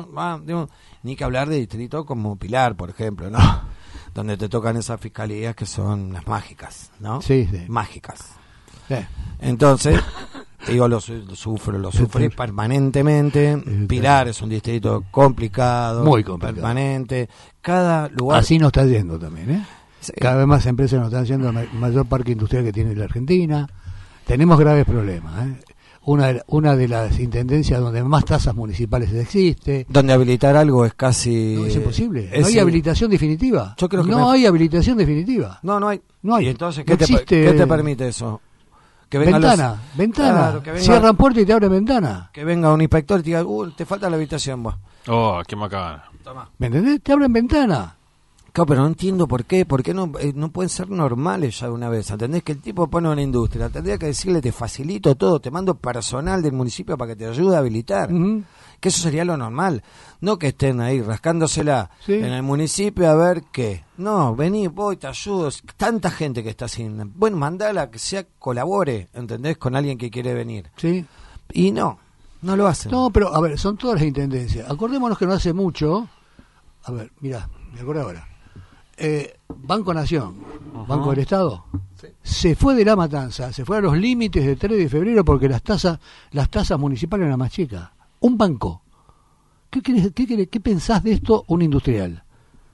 [SPEAKER 3] ni que hablar de distrito como Pilar, por ejemplo, ¿no? Donde te tocan esas fiscalías que son las mágicas, ¿no?
[SPEAKER 2] Sí, sí.
[SPEAKER 3] Mágicas.
[SPEAKER 2] Sí.
[SPEAKER 3] Entonces, digo, lo, su- lo sufro, lo sufrí
[SPEAKER 2] Sí.
[SPEAKER 3] permanentemente. Pilar es un distrito complicado,
[SPEAKER 2] Muy complicado.
[SPEAKER 3] permanente. Cada lugar...
[SPEAKER 2] Así nos está yendo también, ¿eh?
[SPEAKER 3] Sí.
[SPEAKER 2] Cada vez más empresas nos están haciendo el mayor parque industrial que tiene la Argentina. Tenemos graves problemas, ¿eh? Una de, una de las intendencias donde más tasas municipales existe.
[SPEAKER 3] Donde habilitar algo es casi...
[SPEAKER 2] No, es imposible.
[SPEAKER 3] es
[SPEAKER 2] No hay
[SPEAKER 3] in-
[SPEAKER 2] habilitación definitiva.
[SPEAKER 3] Yo creo que
[SPEAKER 2] no
[SPEAKER 3] me-
[SPEAKER 2] hay habilitación definitiva.
[SPEAKER 3] No, no hay.
[SPEAKER 2] No hay.
[SPEAKER 3] ¿Y entonces
[SPEAKER 2] No
[SPEAKER 3] qué, te,
[SPEAKER 2] existe-
[SPEAKER 3] qué te permite eso? Que venga
[SPEAKER 2] Ventana,
[SPEAKER 3] los-
[SPEAKER 2] ventana.
[SPEAKER 3] Claro, que venga-
[SPEAKER 2] Cierran puerta y te abren ventana.
[SPEAKER 3] Que venga un inspector y te diga, uh, te falta la habitación, vos.
[SPEAKER 4] Oh, qué macana.
[SPEAKER 2] ¿Me entendés? Te abren ventana.
[SPEAKER 3] Claro, pero no entiendo por qué, por qué no, eh, no pueden ser normales ya de una vez. ¿Entendés que el tipo pone una industria? Tendría que decirle, te facilito todo, te mando personal del municipio para que te ayude a habilitar.
[SPEAKER 2] Ujú.
[SPEAKER 3] Que eso sería lo normal. No que estén ahí rascándosela
[SPEAKER 2] Sí.
[SPEAKER 3] en el municipio a ver qué. No, vení, voy, te ayudo. Es tanta gente que está sin... Bueno, mandala que sea, colabore, ¿entendés? Con alguien que quiere venir.
[SPEAKER 2] Sí.
[SPEAKER 3] Y no, no lo hacen.
[SPEAKER 2] No, pero a ver, son todas las intendencias. Acordémonos que no hace mucho. A ver, mirá, me acuerdo ahora. Eh, Banco Nación, Banco del Estado, se fue de la matanza, se fue a los límites de tres de febrero porque las tasas las tasas municipales eran más chicas. Un banco. ¿Qué, querés, qué, querés, ¿Qué pensás de esto un industrial?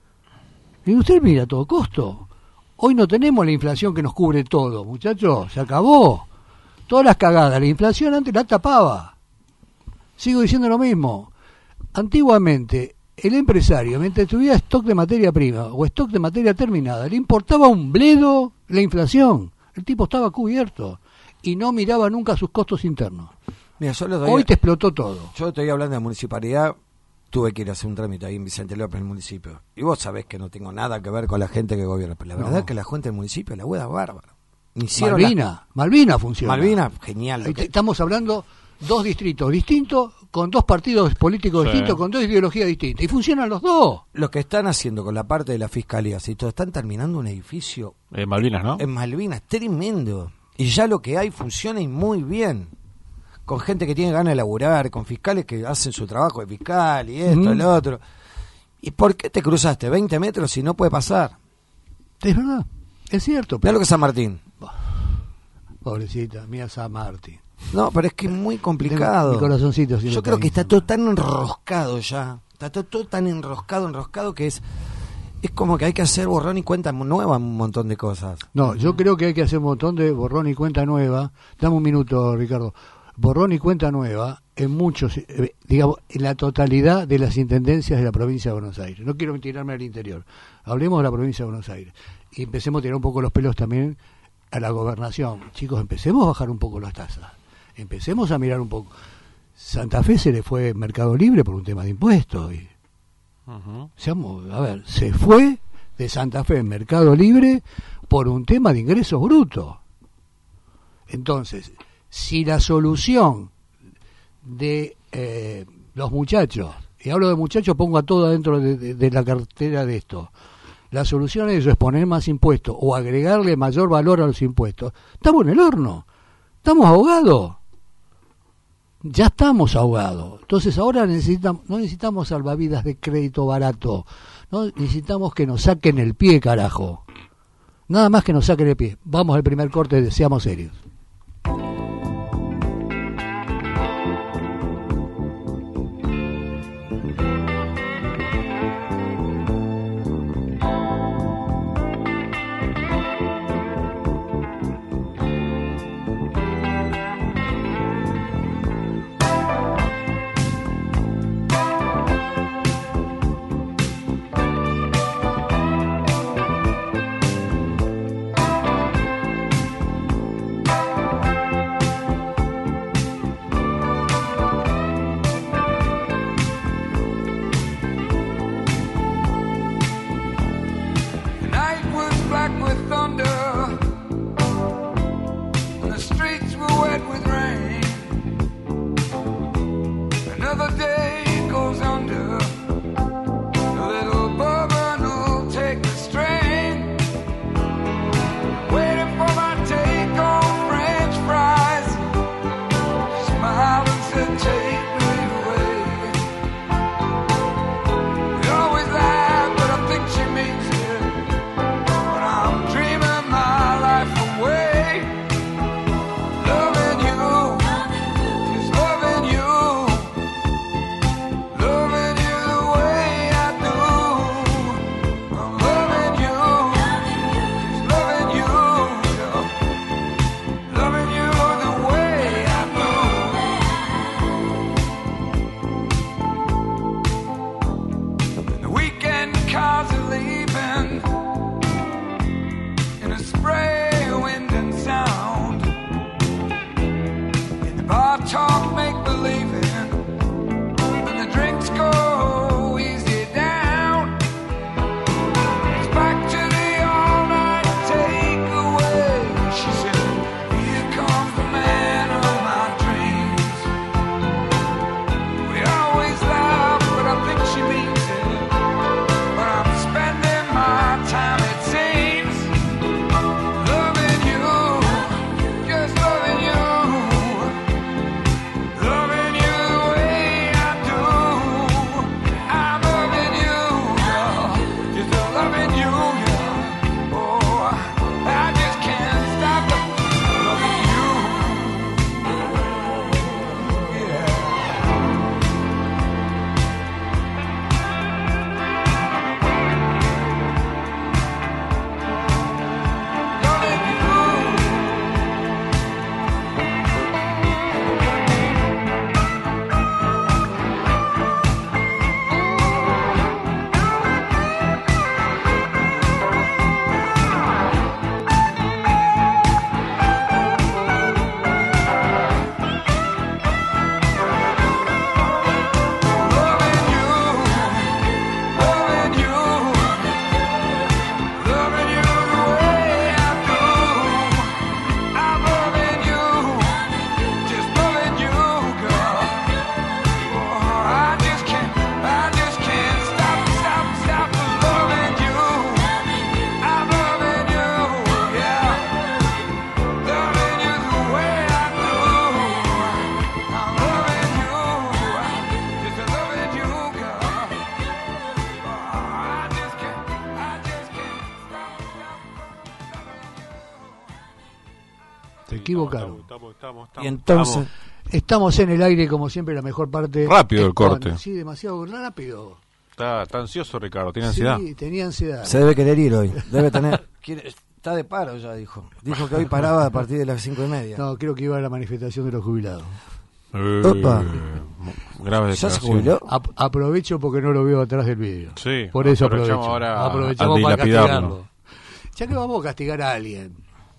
[SPEAKER 2] El industrial mira a todo costo. Hoy no tenemos la inflación que nos cubre todo, muchachos, se acabó. Todas las cagadas, la inflación antes la tapaba. Sigo diciendo lo mismo. Antiguamente, el empresario, mientras tuviera stock de materia prima o stock de materia terminada, le importaba un bledo la inflación. El tipo estaba cubierto y no miraba nunca sus costos internos.
[SPEAKER 3] Mira, yo lo doy-
[SPEAKER 2] Hoy te explotó todo.
[SPEAKER 3] Yo estoy hablando de municipalidad, tuve que ir a hacer un trámite ahí en Vicente López, en el municipio. Y vos sabés que no tengo nada que ver con la gente que gobierna. Pero la
[SPEAKER 2] No.
[SPEAKER 3] verdad es que la gente del municipio, la hueá es bárbara. Hicieron
[SPEAKER 2] Malvina, Malvina funciona.
[SPEAKER 3] la- Malvina, genial. lo
[SPEAKER 2] Ahí
[SPEAKER 3] que-
[SPEAKER 2] te- Estamos hablando dos distritos distintos, con dos partidos políticos
[SPEAKER 4] Sí.
[SPEAKER 2] distintos, con dos ideologías distintas. Y funcionan los dos.
[SPEAKER 3] Lo que están haciendo con la parte de la fiscalía, si todo, están terminando un edificio
[SPEAKER 4] Eh, Malvinas, ¿no?
[SPEAKER 3] en Malvinas, tremendo. Y ya lo que hay funciona y muy bien. Con gente que tiene ganas de laburar, con fiscales que hacen su trabajo de fiscal y esto,
[SPEAKER 2] Mm.
[SPEAKER 3] el otro. ¿Y por qué te cruzaste veinte metros si no puede pasar?
[SPEAKER 2] Es verdad, es cierto.
[SPEAKER 3] Mirá
[SPEAKER 2] Pero...
[SPEAKER 3] lo que es San Martín.
[SPEAKER 2] Pobrecita, mía San Martín.
[SPEAKER 3] No, pero es que es muy complicado.
[SPEAKER 2] Mi corazoncito, sí,
[SPEAKER 3] Yo
[SPEAKER 2] lo
[SPEAKER 3] creo
[SPEAKER 2] está
[SPEAKER 3] que está
[SPEAKER 2] ahí.
[SPEAKER 3] todo tan enroscado ya. Está todo, todo tan enroscado, enroscado que es es como que hay que hacer borrón y cuenta nueva en un montón de cosas.
[SPEAKER 2] No, yo creo que hay que hacer un montón de borrón y cuenta nueva. Dame un minuto, Ricardo. Borrón y cuenta nueva en muchos, eh, digamos, en la totalidad de las intendencias de la provincia de Buenos Aires. No quiero tirarme al interior. Hablemos de la provincia de Buenos Aires. Y empecemos a tirar un poco los pelos también a la gobernación. Chicos, empecemos a bajar un poco las tasas. Empecemos a mirar un poco. Santa Fe se le fue Mercado Libre por un tema de impuestos. Y,
[SPEAKER 4] Ujú.
[SPEAKER 2] seamos, a ver, se fue de Santa Fe en Mercado Libre por un tema de ingresos brutos. Entonces, si la solución de eh, los muchachos, y hablo de muchachos, pongo a todo adentro de, de, de la cartera de esto, la solución a eso es poner más impuestos o agregarle mayor valor a los impuestos, estamos en el horno, estamos ahogados. Ya estamos ahogados. Entonces ahora necesitamos, no necesitamos salvavidas de crédito barato. No necesitamos que nos saquen el pie, carajo. Nada más que nos saquen el pie. Vamos al primer corte, seamos serios.
[SPEAKER 5] streets were wet with rain. Another day goes under. A little bourbon will take the strain. Waiting for my take on French fries. Smiled and said, take me away. We always laugh, but I think she means it. But I'm dreaming my life away. Loving you, just loving you. Loving you the way I do. I'm loving you, just loving you. Yeah. Loving you the way I do. The weekend cars are leaving in a spray of wind and sound. In the bar talk make believing, and the drinks go easy down. It's back to the all night takeaway. She said, here comes the man of my dreams. We always laugh, but I think she means it. But I'm spending my time, it seems, loving you, just loving you. Loving you the way I do. I'm loving you, yeah. Just loving you, yeah. Oh, I just can't stop loving you. Yeah. Loving you. Loving you, loving you, loving you the way I do. I'm loving you, just loving you, girl. Oh, I just can't, I just can't stop, stop, stop loving you. I'm loving you, yeah, loving you the way I do. I'm loving you, just loving you, girl. Oh, I just can't, I just can't stop, stop loving you.
[SPEAKER 2] Se equivocaron.
[SPEAKER 4] Estamos, estamos, estamos,
[SPEAKER 3] Y entonces,
[SPEAKER 2] Estamos en el aire, como siempre, la mejor parte.
[SPEAKER 4] Rápido el
[SPEAKER 2] es cuando-
[SPEAKER 4] corte.
[SPEAKER 2] Sí, demasiado rápido.
[SPEAKER 4] Está, está ansioso Ricardo, tiene ansiedad.
[SPEAKER 2] Sí, tenía ansiedad.
[SPEAKER 3] se debe querer ir hoy. Debe tener. quiere- está de paro ya, dijo. Dijo que hoy paraba a partir de las cinco y media.
[SPEAKER 2] No, creo que iba a la manifestación de los jubilados.
[SPEAKER 4] Eh,
[SPEAKER 3] Opa.
[SPEAKER 4] Grave
[SPEAKER 3] ¿Ya se
[SPEAKER 4] declaración.
[SPEAKER 3] jubiló?
[SPEAKER 2] Ap- aprovecho porque no lo veo atrás del vídeo.
[SPEAKER 4] Sí,
[SPEAKER 2] Por eso
[SPEAKER 4] aprovechamos
[SPEAKER 2] aprovecho.
[SPEAKER 4] ahora a-
[SPEAKER 2] Aprovechamos
[SPEAKER 4] a
[SPEAKER 2] para
[SPEAKER 4] dilapidarlo.
[SPEAKER 2] castigarlo. Ya que vamos a castigar a alguien.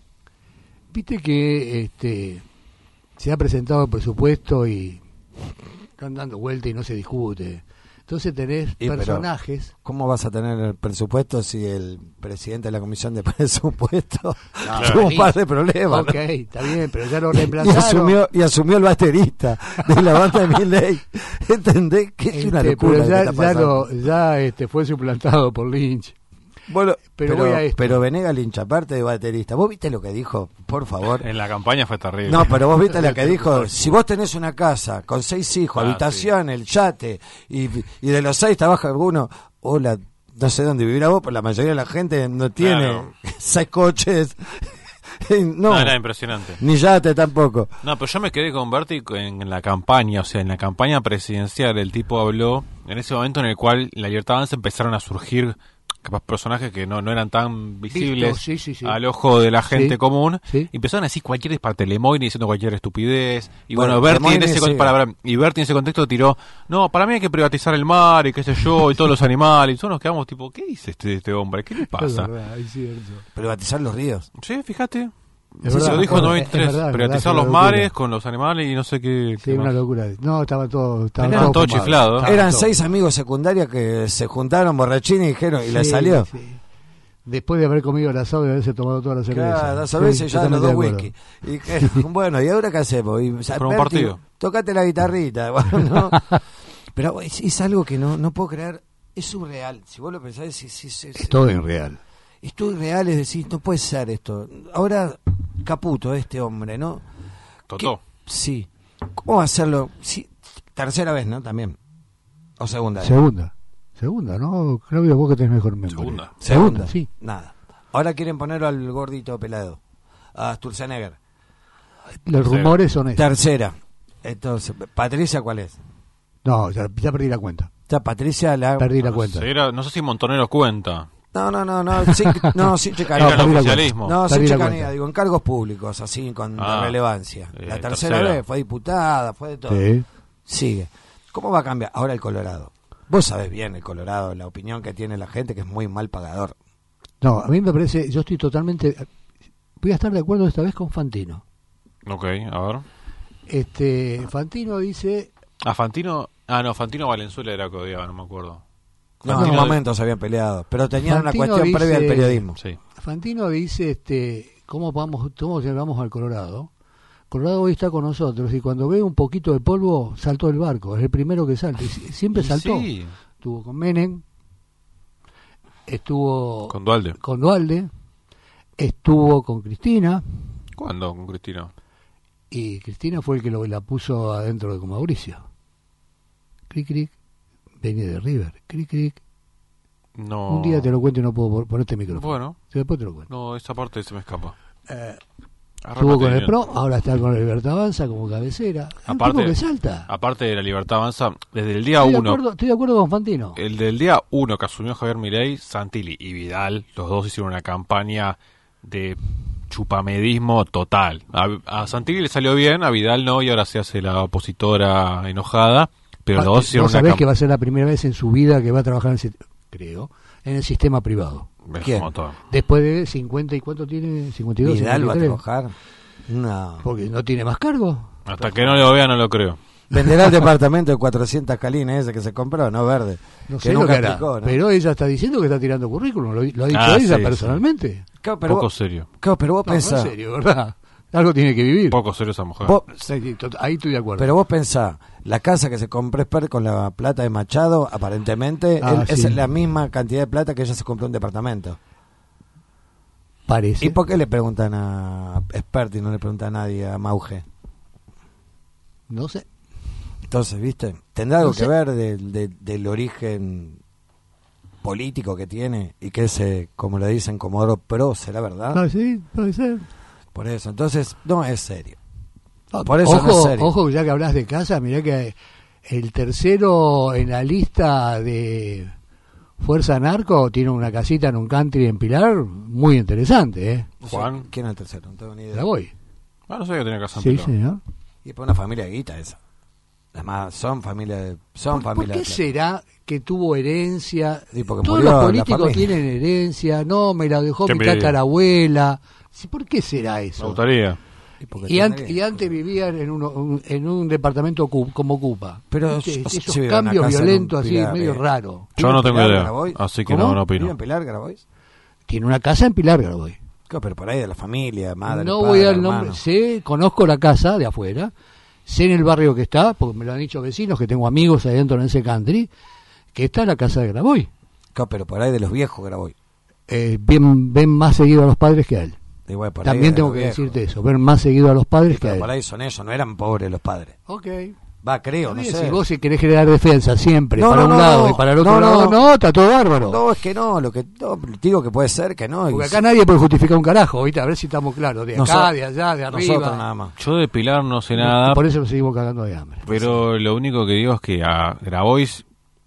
[SPEAKER 2] Viste que este se ha presentado el presupuesto y están dando vuelta y no se discute. Entonces tenés
[SPEAKER 3] Y, pero,
[SPEAKER 2] personajes.
[SPEAKER 3] ¿Cómo vas a tener el presupuesto si el presidente de la comisión de presupuesto
[SPEAKER 2] Claro.
[SPEAKER 3] tuvo un par de problemas?
[SPEAKER 2] Ok, está bien, pero ya lo
[SPEAKER 3] Y
[SPEAKER 2] reemplazaron.
[SPEAKER 3] asumió, y asumió el baterista de la banda de Milei. ¿Entendés? Que es una
[SPEAKER 2] Este,
[SPEAKER 3] locura.
[SPEAKER 2] pero
[SPEAKER 3] lo que
[SPEAKER 2] ya,
[SPEAKER 3] está
[SPEAKER 2] ya,
[SPEAKER 3] pasando.
[SPEAKER 2] lo- ya este, fue suplantado por Lynch.
[SPEAKER 3] Bueno,
[SPEAKER 2] pero
[SPEAKER 3] pero,
[SPEAKER 2] voy a esto.
[SPEAKER 3] pero Venegas Lynch, aparte de baterista, ¿vos viste lo que dijo? Por favor.
[SPEAKER 4] En la campaña fue terrible.
[SPEAKER 3] No, pero vos viste lo que dijo. Si vos tenés una casa con seis hijos,
[SPEAKER 4] Ah,
[SPEAKER 3] habitación, el yate, y, y de los seis trabaja alguno, hola, no sé dónde vivirá vos, pero la mayoría de la gente no tiene
[SPEAKER 4] Claro.
[SPEAKER 3] seis coches. no,
[SPEAKER 4] No, era impresionante.
[SPEAKER 3] ni yate tampoco.
[SPEAKER 4] No, pero yo me quedé con Berti en, en la campaña, o sea, en la campaña presidencial el tipo habló en ese momento en el cual en la Libertad Avanza empezaron a surgir capaz personajes que no, no eran tan visibles
[SPEAKER 2] Visto, sí, sí, sí.
[SPEAKER 4] al ojo de la gente
[SPEAKER 2] Sí,
[SPEAKER 4] común,
[SPEAKER 2] sí.
[SPEAKER 4] y empezaron a decir cualquier disparate, Lemoyne diciendo cualquier estupidez, y bueno,
[SPEAKER 3] Bueno,
[SPEAKER 4] Berti en
[SPEAKER 3] Lemoyne
[SPEAKER 4] ese,
[SPEAKER 3] sí.
[SPEAKER 4] para- para- y Berti en ese contexto tiró, no, para mí hay que privatizar el mar y qué sé yo, y todos los animales, y nosotros nos quedamos tipo, ¿qué dice este, este hombre? ¿Qué le
[SPEAKER 2] Es
[SPEAKER 4] pasa?
[SPEAKER 2] verdad, es cierto.
[SPEAKER 3] Privatizar los ríos.
[SPEAKER 4] Sí, fíjate.
[SPEAKER 2] Es
[SPEAKER 4] Sí,
[SPEAKER 2] verdad,
[SPEAKER 4] se lo dijo en
[SPEAKER 2] es
[SPEAKER 4] noventa y tres,
[SPEAKER 2] verdad, es
[SPEAKER 4] privatizar
[SPEAKER 2] verdad,
[SPEAKER 4] los
[SPEAKER 2] es una
[SPEAKER 4] mares
[SPEAKER 2] locura.
[SPEAKER 4] con los animales y no sé qué.
[SPEAKER 2] Sí,
[SPEAKER 4] qué
[SPEAKER 2] una
[SPEAKER 4] más.
[SPEAKER 2] locura. No, estaba todo. Estaba
[SPEAKER 4] Eran todos
[SPEAKER 2] fumado.
[SPEAKER 4] chiflados.
[SPEAKER 2] Estaba
[SPEAKER 3] Eran
[SPEAKER 2] todo.
[SPEAKER 3] seis amigos secundarios que se juntaron borrachines y dijeron, y
[SPEAKER 2] Sí,
[SPEAKER 3] le salió.
[SPEAKER 2] sí. Después de haber comido el asado y haberse tomado toda la cerveza.
[SPEAKER 3] Claro, la cerveza y
[SPEAKER 2] Sí,
[SPEAKER 3] ya los
[SPEAKER 2] totalmente
[SPEAKER 3] dos
[SPEAKER 2] de
[SPEAKER 3] whisky.
[SPEAKER 2] acuerdo.
[SPEAKER 3] Y que, bueno, ¿y ahora qué hacemos? Y, o sea,
[SPEAKER 4] Para un
[SPEAKER 3] Berti,
[SPEAKER 4] partido.
[SPEAKER 3] Tocate la guitarrita. Bueno, no. Pero es, es algo que no, no puedo creer. Es surreal. Si vos lo pensás, es, es, es, es,
[SPEAKER 2] Es todo irreal.
[SPEAKER 3] es todo irreal. Es decir, no puede ser esto. Ahora, Caputo, este hombre, ¿no?
[SPEAKER 4] Totó.
[SPEAKER 3] ¿Qué? Sí. ¿Cómo va a hacerlo? Sí, tercera vez, ¿no? También. O segunda vez.
[SPEAKER 2] Segunda. Segunda, ¿no? Claudio, vos que tenés mejor memoria.
[SPEAKER 4] Segunda.
[SPEAKER 2] Segunda, sí.
[SPEAKER 3] Nada. Ahora quieren ponerlo al gordito pelado. A Sturzenegger.
[SPEAKER 2] Los rumores son estos.
[SPEAKER 3] Tercera. Entonces, ¿Patricia cuál es?
[SPEAKER 2] No, ya, ya perdí la cuenta.
[SPEAKER 3] Ya, Patricia la...
[SPEAKER 2] Perdí la
[SPEAKER 4] No
[SPEAKER 2] cuenta.
[SPEAKER 4] sé, era- no sé si Montonero cuenta.
[SPEAKER 3] No, no, no, no, sin, no, sin
[SPEAKER 4] Era
[SPEAKER 3] chicanía.
[SPEAKER 4] el
[SPEAKER 2] perdí la
[SPEAKER 4] oficialismo.
[SPEAKER 3] No, sin
[SPEAKER 2] Perdí la
[SPEAKER 3] chicanía,
[SPEAKER 2] cuenta.
[SPEAKER 3] digo, en cargos públicos, así, con
[SPEAKER 4] Ah,
[SPEAKER 3] relevancia.
[SPEAKER 4] eh,
[SPEAKER 3] La tercera,
[SPEAKER 4] tercera.
[SPEAKER 3] vez fue diputada, fue de todo.
[SPEAKER 2] Sí.
[SPEAKER 3] Sigue. ¿Cómo va a cambiar? Ahora el Colorado. Vos sabés bien el Colorado, la opinión que tiene la gente, que es muy mal pagador.
[SPEAKER 2] No, a mí me parece, yo estoy totalmente, voy a estar de acuerdo esta vez con Fantino.
[SPEAKER 4] Ok, a ver.
[SPEAKER 2] Este, Fantino dice,
[SPEAKER 4] A Fantino. Ah, no, Fantino Valenzuela era que odiaba, no me acuerdo.
[SPEAKER 3] No, en
[SPEAKER 4] Fantino-
[SPEAKER 3] un momento se habían peleado, pero tenían
[SPEAKER 2] Fantino
[SPEAKER 3] una cuestión
[SPEAKER 2] dice-
[SPEAKER 3] previa al periodismo.
[SPEAKER 4] Sí.
[SPEAKER 2] Fantino dice, este, ¿cómo vamos, cómo llegamos al Colorado? Colorado hoy está con nosotros y cuando ve un poquito de polvo saltó del barco, es el primero que salta, y si- siempre
[SPEAKER 4] Y
[SPEAKER 2] saltó.
[SPEAKER 4] sí,
[SPEAKER 2] Estuvo con Menem, estuvo
[SPEAKER 4] con Dualde.
[SPEAKER 2] con Dualde, estuvo con Cristina,
[SPEAKER 4] ¿Cuándo con Cristina?
[SPEAKER 2] y Cristina fue el que lo, la puso adentro de con Mauricio. Cric, cric, venía de River, cric, cric.
[SPEAKER 4] No.
[SPEAKER 2] Un día te lo cuento y no puedo por- ponerte el micrófono.
[SPEAKER 4] Bueno,
[SPEAKER 2] Después te lo cuento.
[SPEAKER 4] no, esa parte se me escapa.
[SPEAKER 2] Eh,
[SPEAKER 4] Arranca
[SPEAKER 2] estuvo con el
[SPEAKER 4] teniendo.
[SPEAKER 2] PRO, ahora está con el Libertad Avanza como cabecera. Es un
[SPEAKER 4] Aparte-
[SPEAKER 2] tipo que salta.
[SPEAKER 4] Aparte de la libertad avanza, desde el día
[SPEAKER 2] Estoy de,
[SPEAKER 4] uno,
[SPEAKER 2] acuerdo, estoy de acuerdo con Fantino.
[SPEAKER 4] el del día uno que asumió Javier Milei, Santilli y Vidal, los dos hicieron una campaña de chupamedismo total. A, a Santilli le salió bien, a Vidal no, y ahora se hace la opositora enojada, pero los dos hicieron
[SPEAKER 2] Vos
[SPEAKER 4] una
[SPEAKER 2] sabés que va
[SPEAKER 4] campaña.
[SPEAKER 2] a ser la primera vez en su vida que va a trabajar, en el, sit- creo, en el sistema privado.
[SPEAKER 3] ¿Quién?
[SPEAKER 2] Después de cincuenta y cuánto tiene, cincuenta y dos,
[SPEAKER 3] Vidal va a
[SPEAKER 2] cincuenta y tres.
[SPEAKER 3] trabajar. No.
[SPEAKER 2] Porque no tiene más cargo.
[SPEAKER 4] Hasta que no lo vea, no lo creo.
[SPEAKER 3] Venderá el departamento de cuatrocientas calines ese que se compró, no verde.
[SPEAKER 2] No
[SPEAKER 3] que
[SPEAKER 2] sé lo
[SPEAKER 3] nunca
[SPEAKER 2] que hará,
[SPEAKER 3] aplicó, ¿no?
[SPEAKER 2] pero ella está diciendo que está tirando currículum, lo, lo ha dicho
[SPEAKER 4] Ah,
[SPEAKER 2] ella
[SPEAKER 4] sí,
[SPEAKER 2] personalmente.
[SPEAKER 3] Claro, pero
[SPEAKER 4] Poco
[SPEAKER 3] vos,
[SPEAKER 4] serio.
[SPEAKER 3] claro, pero vos
[SPEAKER 2] No, no
[SPEAKER 3] pensás,
[SPEAKER 2] en serio, ¿verdad? Algo tiene que vivir.
[SPEAKER 4] Poco serio esa mujer.
[SPEAKER 3] vos-
[SPEAKER 2] Sí, sí, tot- ahí estoy de acuerdo.
[SPEAKER 3] pero vos pensás, la casa que se compró Esper con la plata de Machado, aparentemente,
[SPEAKER 2] Ah,
[SPEAKER 3] él-
[SPEAKER 2] sí.
[SPEAKER 3] es la misma cantidad de plata que ella se compró un departamento.
[SPEAKER 2] Parece.
[SPEAKER 3] ¿Y por qué le preguntan a Expert y no le preguntan a nadie, a Mauge?
[SPEAKER 2] No sé.
[SPEAKER 3] Entonces, ¿viste? ¿Tendrá algo
[SPEAKER 2] No sé.
[SPEAKER 3] que ver del- de- del origen político que tiene y que ese, como le dicen, Comodoro Pro, será verdad?
[SPEAKER 2] Ah, sí, puede ser.
[SPEAKER 3] Por eso, entonces, no es serio.
[SPEAKER 2] Ah,
[SPEAKER 3] Por eso
[SPEAKER 2] ojo,
[SPEAKER 3] no es serio.
[SPEAKER 2] ojo, ya que hablas de casa, mirá que el tercero en la lista de Fuerza Narco tiene una casita en un country en Pilar muy interesante, ¿eh?
[SPEAKER 3] No sé,
[SPEAKER 4] Juan.
[SPEAKER 3] ¿quién es el tercero? No tengo ni idea.
[SPEAKER 2] La voy.
[SPEAKER 4] Ah, no sabía que tenía casa en
[SPEAKER 2] Sí,
[SPEAKER 4] Pilar.
[SPEAKER 2] señor.
[SPEAKER 3] Y por una familia de guita esa. Además, son familia de, son
[SPEAKER 2] ¿Por, por
[SPEAKER 3] familia
[SPEAKER 2] qué
[SPEAKER 3] de plata.
[SPEAKER 2] será que tuvo herencia?
[SPEAKER 3] Sí, porque
[SPEAKER 2] Todos
[SPEAKER 3] murió
[SPEAKER 2] los
[SPEAKER 3] la
[SPEAKER 2] políticos
[SPEAKER 3] familia.
[SPEAKER 2] tienen herencia. No, me la dejó
[SPEAKER 4] Qué
[SPEAKER 2] mi
[SPEAKER 4] envidia.
[SPEAKER 2] tatarabuela. Sí, ¿por qué será
[SPEAKER 4] Me
[SPEAKER 2] eso?
[SPEAKER 4] gustaría.
[SPEAKER 3] Y, porque
[SPEAKER 2] Y, an-
[SPEAKER 3] tiene-
[SPEAKER 2] y antes vivían en, uno- un, en un departamento cu- como Cupa.
[SPEAKER 3] Pero
[SPEAKER 2] ¿Viste?
[SPEAKER 3] yo-
[SPEAKER 2] esos
[SPEAKER 3] yo vivo en una
[SPEAKER 2] cambios
[SPEAKER 3] casa en un
[SPEAKER 2] violentos así,
[SPEAKER 3] Pilar,
[SPEAKER 2] medio
[SPEAKER 3] eh.
[SPEAKER 2] raro.
[SPEAKER 4] Yo
[SPEAKER 3] ¿Vive
[SPEAKER 4] no
[SPEAKER 3] en
[SPEAKER 4] tengo
[SPEAKER 3] Pilar,
[SPEAKER 4] idea,
[SPEAKER 3] Grabois?
[SPEAKER 4] así que
[SPEAKER 2] ¿Cómo?
[SPEAKER 4] no, no
[SPEAKER 3] ¿Vive
[SPEAKER 4] opino.
[SPEAKER 3] en Pilar, Grabois?
[SPEAKER 2] Tiene una casa en Pilar, Graboy.
[SPEAKER 3] Claro, pero por ahí de la familia, madre,
[SPEAKER 2] No
[SPEAKER 3] padre,
[SPEAKER 2] voy al
[SPEAKER 3] hermano.
[SPEAKER 2] nombre. Sé, conozco la casa de afuera. Sé en el barrio que está, porque me lo han dicho vecinos, que tengo amigos ahí dentro en ese country, que está la casa de Graboy.
[SPEAKER 3] Claro, pero por ahí de los viejos Grabois.
[SPEAKER 2] Eh, bien, ven más seguido a los padres que a él.
[SPEAKER 3] Igual, por ahí
[SPEAKER 2] También
[SPEAKER 3] de
[SPEAKER 2] tengo
[SPEAKER 3] los
[SPEAKER 2] que
[SPEAKER 3] viejos.
[SPEAKER 2] decirte eso, ven más seguido a los padres que a
[SPEAKER 3] Pero
[SPEAKER 2] él.
[SPEAKER 3] por ahí son ellos, no eran pobres los padres.
[SPEAKER 2] Ok.
[SPEAKER 3] Va, creo, no
[SPEAKER 2] Si
[SPEAKER 3] sé.
[SPEAKER 2] vos si querés generar defensa siempre,
[SPEAKER 3] No,
[SPEAKER 2] para
[SPEAKER 3] no,
[SPEAKER 2] un
[SPEAKER 3] no,
[SPEAKER 2] lado
[SPEAKER 3] no.
[SPEAKER 2] y para el otro
[SPEAKER 3] No, no,
[SPEAKER 2] lado,
[SPEAKER 3] no.
[SPEAKER 2] no, está todo bárbaro.
[SPEAKER 3] No, es que no, lo que no, digo que puede ser que no. y
[SPEAKER 2] Porque
[SPEAKER 3] si-
[SPEAKER 2] acá nadie puede justificar un carajo, ¿viste? A ver si estamos claros. De acá,
[SPEAKER 3] Noso-
[SPEAKER 2] de allá, de
[SPEAKER 3] nosotros
[SPEAKER 2] arriba.
[SPEAKER 3] nada más.
[SPEAKER 4] Yo de Pilar no sé nada,
[SPEAKER 2] Por eso nos seguimos cagando de hambre.
[SPEAKER 4] pero lo único que digo es que a Grabois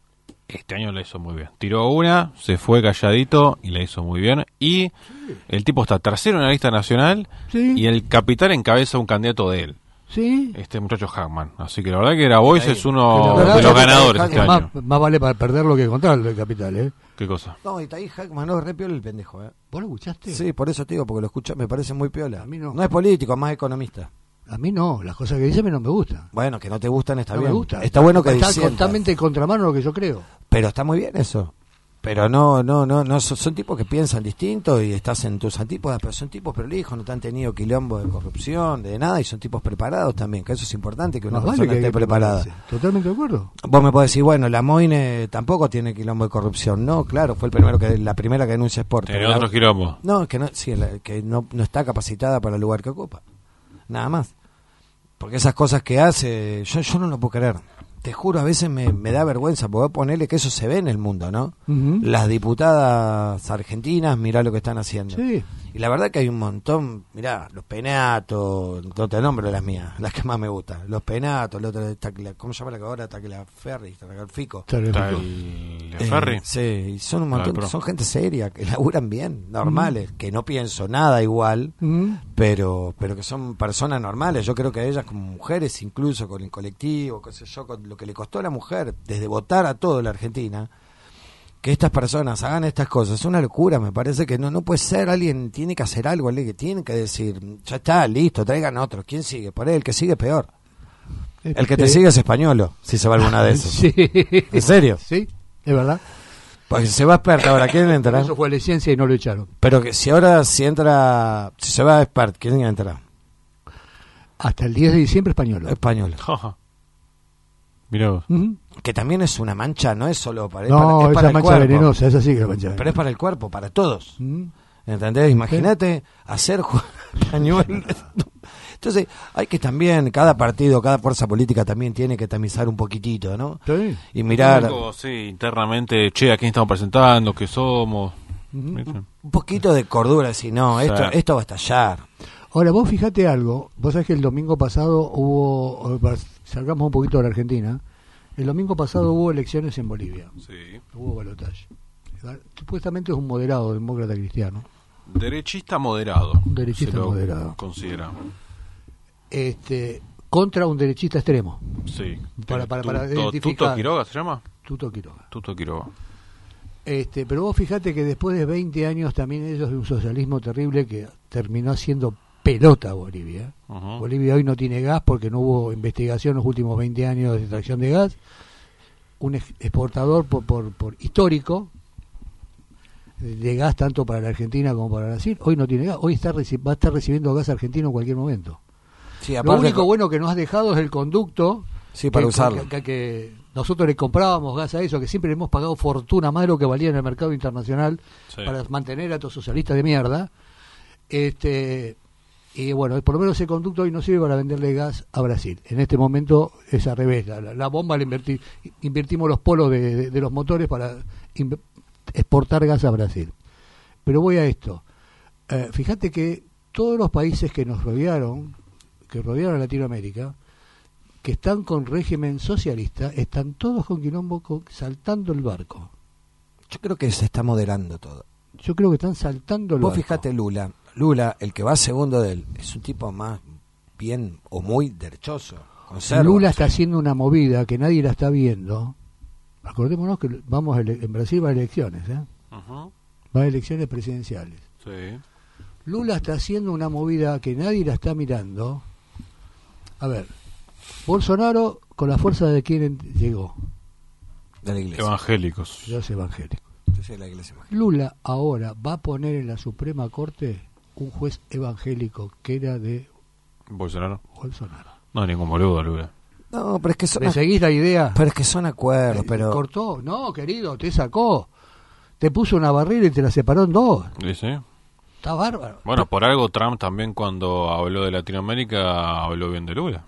[SPEAKER 4] este año le hizo muy bien. Tiró una, se fue calladito y le hizo muy bien. Y el tipo está tercero en la lista nacional
[SPEAKER 2] Sí.
[SPEAKER 4] y el capital encabeza un candidato de él,
[SPEAKER 2] Sí.
[SPEAKER 4] este muchacho Hackman. Así que la verdad que Grabois
[SPEAKER 3] Ahí.
[SPEAKER 4] es uno
[SPEAKER 2] Pero la
[SPEAKER 4] de
[SPEAKER 2] verdad
[SPEAKER 4] los
[SPEAKER 2] que
[SPEAKER 4] ganadores
[SPEAKER 3] Hackman-
[SPEAKER 4] este
[SPEAKER 2] Es
[SPEAKER 4] año.
[SPEAKER 2] más, más vale para perderlo que encontrarlo el capital, ¿eh?
[SPEAKER 4] ¿Qué cosa?
[SPEAKER 3] No, y está ahí Hackman, no, re piola el pendejo, ¿eh?
[SPEAKER 2] ¿Vos lo escuchaste?
[SPEAKER 3] Sí, por eso te digo, porque lo escucha, me parece muy piola.
[SPEAKER 2] A mí no.
[SPEAKER 3] No es político, es más economista.
[SPEAKER 2] A mí no, las cosas que dice a mí no me gustan.
[SPEAKER 3] Bueno, que no te gustan está
[SPEAKER 2] no
[SPEAKER 3] bien.
[SPEAKER 2] me gusta.
[SPEAKER 3] Está bueno que
[SPEAKER 2] Está
[SPEAKER 3] disientas.
[SPEAKER 2] totalmente en contramano de lo que yo creo.
[SPEAKER 3] Pero está muy bien eso. pero no, no, no, no son, son tipos que piensan distinto y estás en tus antípodas, pero son tipos prolijos, no te han tenido quilombo de corrupción, de nada, y son tipos preparados también, que eso es importante, que una
[SPEAKER 2] Más vale
[SPEAKER 3] persona
[SPEAKER 2] que hay
[SPEAKER 3] esté
[SPEAKER 2] que
[SPEAKER 3] preparada.
[SPEAKER 2] prepararse. Totalmente de acuerdo.
[SPEAKER 3] Vos me podés decir, bueno, la Moine tampoco tiene quilombo de corrupción. No, claro, fue el primero que la primera que denuncia Sport.
[SPEAKER 4] Tiene
[SPEAKER 3] pero la-
[SPEAKER 4] otros quilombos.
[SPEAKER 3] No, que no, sí, la- que no, no está capacitada para el lugar que ocupa. Nada más. Porque esas cosas que hace, yo, yo no lo puedo creer. Te juro, a veces me, me da vergüenza, porque ponerle que eso se ve en el mundo, ¿no?
[SPEAKER 2] Ujú.
[SPEAKER 3] Las diputadas argentinas, mirá lo que están haciendo.
[SPEAKER 2] Sí.
[SPEAKER 3] Y la verdad que hay un montón, mirá, los Penatos, no te nombro las mías, las que más me gustan. Los Penatos, el otro, está, ¿cómo se llama la que ahora? Está que la Ferri, está el Fico.
[SPEAKER 2] Está bien.
[SPEAKER 4] Está el
[SPEAKER 3] Eh,
[SPEAKER 4] Ferry.
[SPEAKER 3] sí, y son un
[SPEAKER 4] Ah,
[SPEAKER 3] montón,
[SPEAKER 4] pero-
[SPEAKER 3] son gente seria, que laburan bien, normales, que no pienso nada igual,
[SPEAKER 2] Ujú.
[SPEAKER 3] pero pero que son personas normales. Yo creo que a ellas como mujeres, incluso con el colectivo, qué sé yo, con lo que le costó a la mujer, desde votar a todo la Argentina, que estas personas hagan estas cosas, es una locura. Me parece que no no puede ser, alguien tiene que hacer algo, alguien que tiene que decir, ya está, listo, traigan otros. ¿Quién sigue? Por ahí el que sigue peor. El que te
[SPEAKER 2] Este-
[SPEAKER 3] sigue es españolo, si se va alguna de esos.
[SPEAKER 2] Sí.
[SPEAKER 3] ¿En serio?
[SPEAKER 2] Sí, es verdad.
[SPEAKER 3] Porque si se va Expert ahora, ¿quién entra?
[SPEAKER 2] Eso fue la ciencia y no lo echaron.
[SPEAKER 3] Pero que si ahora, si entra, si se va a Expert, ¿quién entra?
[SPEAKER 2] Hasta el diez de diciembre español.
[SPEAKER 3] Español.
[SPEAKER 4] Jaja. Mirá vos.
[SPEAKER 2] Ujú.
[SPEAKER 3] Que también es una mancha, no es solo para, es
[SPEAKER 2] No,
[SPEAKER 3] para, es
[SPEAKER 2] esa
[SPEAKER 3] para el
[SPEAKER 2] mancha
[SPEAKER 3] cuerpo.
[SPEAKER 2] venenosa, esa sí que es la mancha venenosa.
[SPEAKER 3] Pero es para el cuerpo, para todos.
[SPEAKER 2] Ujú.
[SPEAKER 3] ¿Entendés? Imagínate hacer jugar español. Entonces, hay que también, cada partido, cada fuerza política también tiene que tamizar un poquitito, ¿no?
[SPEAKER 2] Sí.
[SPEAKER 3] Y mirar
[SPEAKER 4] Algo, sí, internamente, che, ¿a quién estamos presentando? ¿Qué somos?
[SPEAKER 2] Ujú.
[SPEAKER 4] ¿Viste?
[SPEAKER 3] un poquito de cordura, decir, no,
[SPEAKER 4] Sí.
[SPEAKER 3] esto, esto va a estallar.
[SPEAKER 2] Ahora, vos fíjate algo. Vos sabés que el domingo pasado hubo, salgamos un poquito de la Argentina, el domingo pasado hubo elecciones en Bolivia.
[SPEAKER 4] Sí.
[SPEAKER 2] Hubo balotaje. Supuestamente es un moderado demócrata cristiano.
[SPEAKER 4] Derechista moderado.
[SPEAKER 2] Un derechista
[SPEAKER 4] se lo
[SPEAKER 2] moderado.
[SPEAKER 4] Considera.
[SPEAKER 2] Este, contra un derechista extremo,
[SPEAKER 4] Sí.
[SPEAKER 2] Para- para- para
[SPEAKER 4] Tuto-
[SPEAKER 2] identificar.
[SPEAKER 4] ¿Tuto Quiroga se llama?
[SPEAKER 2] Tuto Quiroga.
[SPEAKER 4] Tuto Quiroga.
[SPEAKER 2] Este, pero vos fíjate que después de veinte años también ellos de un socialismo terrible que terminó haciendo pelota a Bolivia.
[SPEAKER 4] Ujú.
[SPEAKER 2] Bolivia hoy no tiene gas porque no hubo investigación en los últimos veinte años de extracción de gas. Un ex- exportador por, por, por histórico de gas tanto para la Argentina como para Brasil. Hoy no tiene gas. Hoy está reci- va a estar recibiendo gas argentino en cualquier momento.
[SPEAKER 3] Sí,
[SPEAKER 2] Lo
[SPEAKER 3] aparte,
[SPEAKER 2] único bueno que nos has dejado es el conducto.
[SPEAKER 3] sí, para
[SPEAKER 2] que,
[SPEAKER 3] usarlo.
[SPEAKER 2] que- que- que nosotros le comprábamos gas a eso, que siempre le hemos pagado fortuna más de lo que valía en el mercado internacional
[SPEAKER 4] Sí.
[SPEAKER 2] para mantener a estos socialistas de mierda. Este y bueno, por lo menos ese conducto hoy no sirve para venderle gas a Brasil. En este momento es al revés. La, la- la bomba la inverti- invertimos los polos de, de- de los motores para inv- exportar gas a Brasil. Pero voy a esto. Eh, fíjate que todos los países que nos rodearon, que rodearon a Latinoamérica, que están con régimen socialista, están todos con quilombo con- saltando el barco.
[SPEAKER 3] Yo creo que se está moderando todo.
[SPEAKER 2] Yo creo que están saltando el
[SPEAKER 3] Vos
[SPEAKER 2] barco.
[SPEAKER 3] fíjate Lula, Lula, el que va segundo de él, es un tipo más bien o muy derechoso. Conserva.
[SPEAKER 2] Lula está haciendo una movida que nadie la está viendo. Acordémonos que vamos a ele- en Brasil va a elecciones, ¿eh?
[SPEAKER 4] Ujú.
[SPEAKER 2] Va a elecciones presidenciales.
[SPEAKER 4] Sí.
[SPEAKER 2] Lula está haciendo una movida que nadie la está mirando. A ver, Bolsonaro con la fuerza de quien llegó,
[SPEAKER 3] de la iglesia.
[SPEAKER 4] Evangélicos.
[SPEAKER 2] los evangélicos.
[SPEAKER 3] Yo soy de la iglesia evangélica.
[SPEAKER 2] Lula ahora va a poner en la Suprema Corte un juez evangélico que era de
[SPEAKER 4] Bolsonaro.
[SPEAKER 2] Bolsonaro.
[SPEAKER 4] No, ningún boludo, Lula.
[SPEAKER 3] No, pero es que son,
[SPEAKER 2] ¿Me seguís la idea?
[SPEAKER 3] pero es que son acuerdos,
[SPEAKER 2] Eh,
[SPEAKER 3] pero
[SPEAKER 2] Cortó, no, querido, te sacó. Te puso una barrera y te la separó en dos.
[SPEAKER 4] Sí, sí.
[SPEAKER 2] Está bárbaro.
[SPEAKER 4] Bueno, por algo Trump también cuando habló de Latinoamérica habló bien de Lula.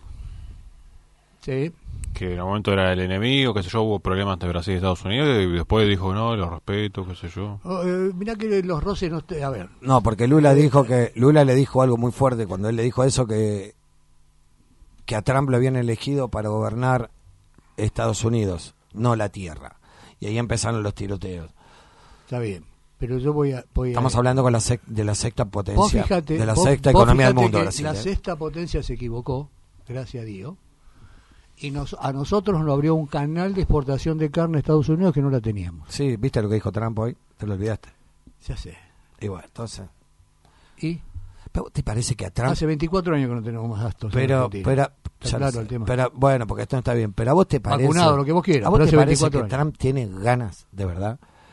[SPEAKER 2] Sí.
[SPEAKER 4] Que en el momento era el enemigo, qué sé yo, hubo problemas entre Brasil y Estados Unidos y después dijo, no, lo respeto, qué sé yo.
[SPEAKER 2] Oh, eh, mirá que los roces no te... A ver,
[SPEAKER 3] no, porque Lula dijo que Lula le dijo algo muy fuerte cuando él le dijo eso, que que a Trump lo habían elegido para gobernar Estados Unidos, no la tierra. Y ahí empezaron los tiroteos.
[SPEAKER 2] está bien. Pero yo voy a... Voy a-
[SPEAKER 3] Estamos hablando con la sec- de la sexta
[SPEAKER 2] Vos
[SPEAKER 3] potencia,
[SPEAKER 2] fíjate,
[SPEAKER 3] de la
[SPEAKER 2] vos-
[SPEAKER 3] sexta
[SPEAKER 2] vos
[SPEAKER 3] economía del
[SPEAKER 2] fíjate
[SPEAKER 3] mundo,
[SPEAKER 2] que
[SPEAKER 3] Brasil.
[SPEAKER 2] la
[SPEAKER 3] ¿eh?
[SPEAKER 2] sexta potencia se equivocó, gracias a Dios, y nos, a nosotros nos abrió un canal de exportación de carne a Estados Unidos que no la teníamos.
[SPEAKER 3] Sí, ¿viste lo que dijo Trump hoy? ¿Te lo olvidaste?
[SPEAKER 2] Ya sé.
[SPEAKER 3] Y bueno, entonces...
[SPEAKER 2] Y
[SPEAKER 3] ¿pero ¿te parece que a Trump...
[SPEAKER 2] hace veinticuatro años que no tenemos más gastos. en
[SPEAKER 3] Pero,
[SPEAKER 2] Argentina.
[SPEAKER 3] pero,
[SPEAKER 2] Está
[SPEAKER 3] ya
[SPEAKER 2] claro
[SPEAKER 3] lo sé.
[SPEAKER 2] el tema.
[SPEAKER 3] Pero, bueno, porque esto no está bien. Pero a vos te parece...
[SPEAKER 2] Vacunado, lo que vos quieras,
[SPEAKER 3] ¿A vos
[SPEAKER 2] pero
[SPEAKER 3] te
[SPEAKER 2] hace
[SPEAKER 3] parece
[SPEAKER 2] veinticuatro
[SPEAKER 3] que
[SPEAKER 2] años.
[SPEAKER 3] Trump tiene ganas, de verdad,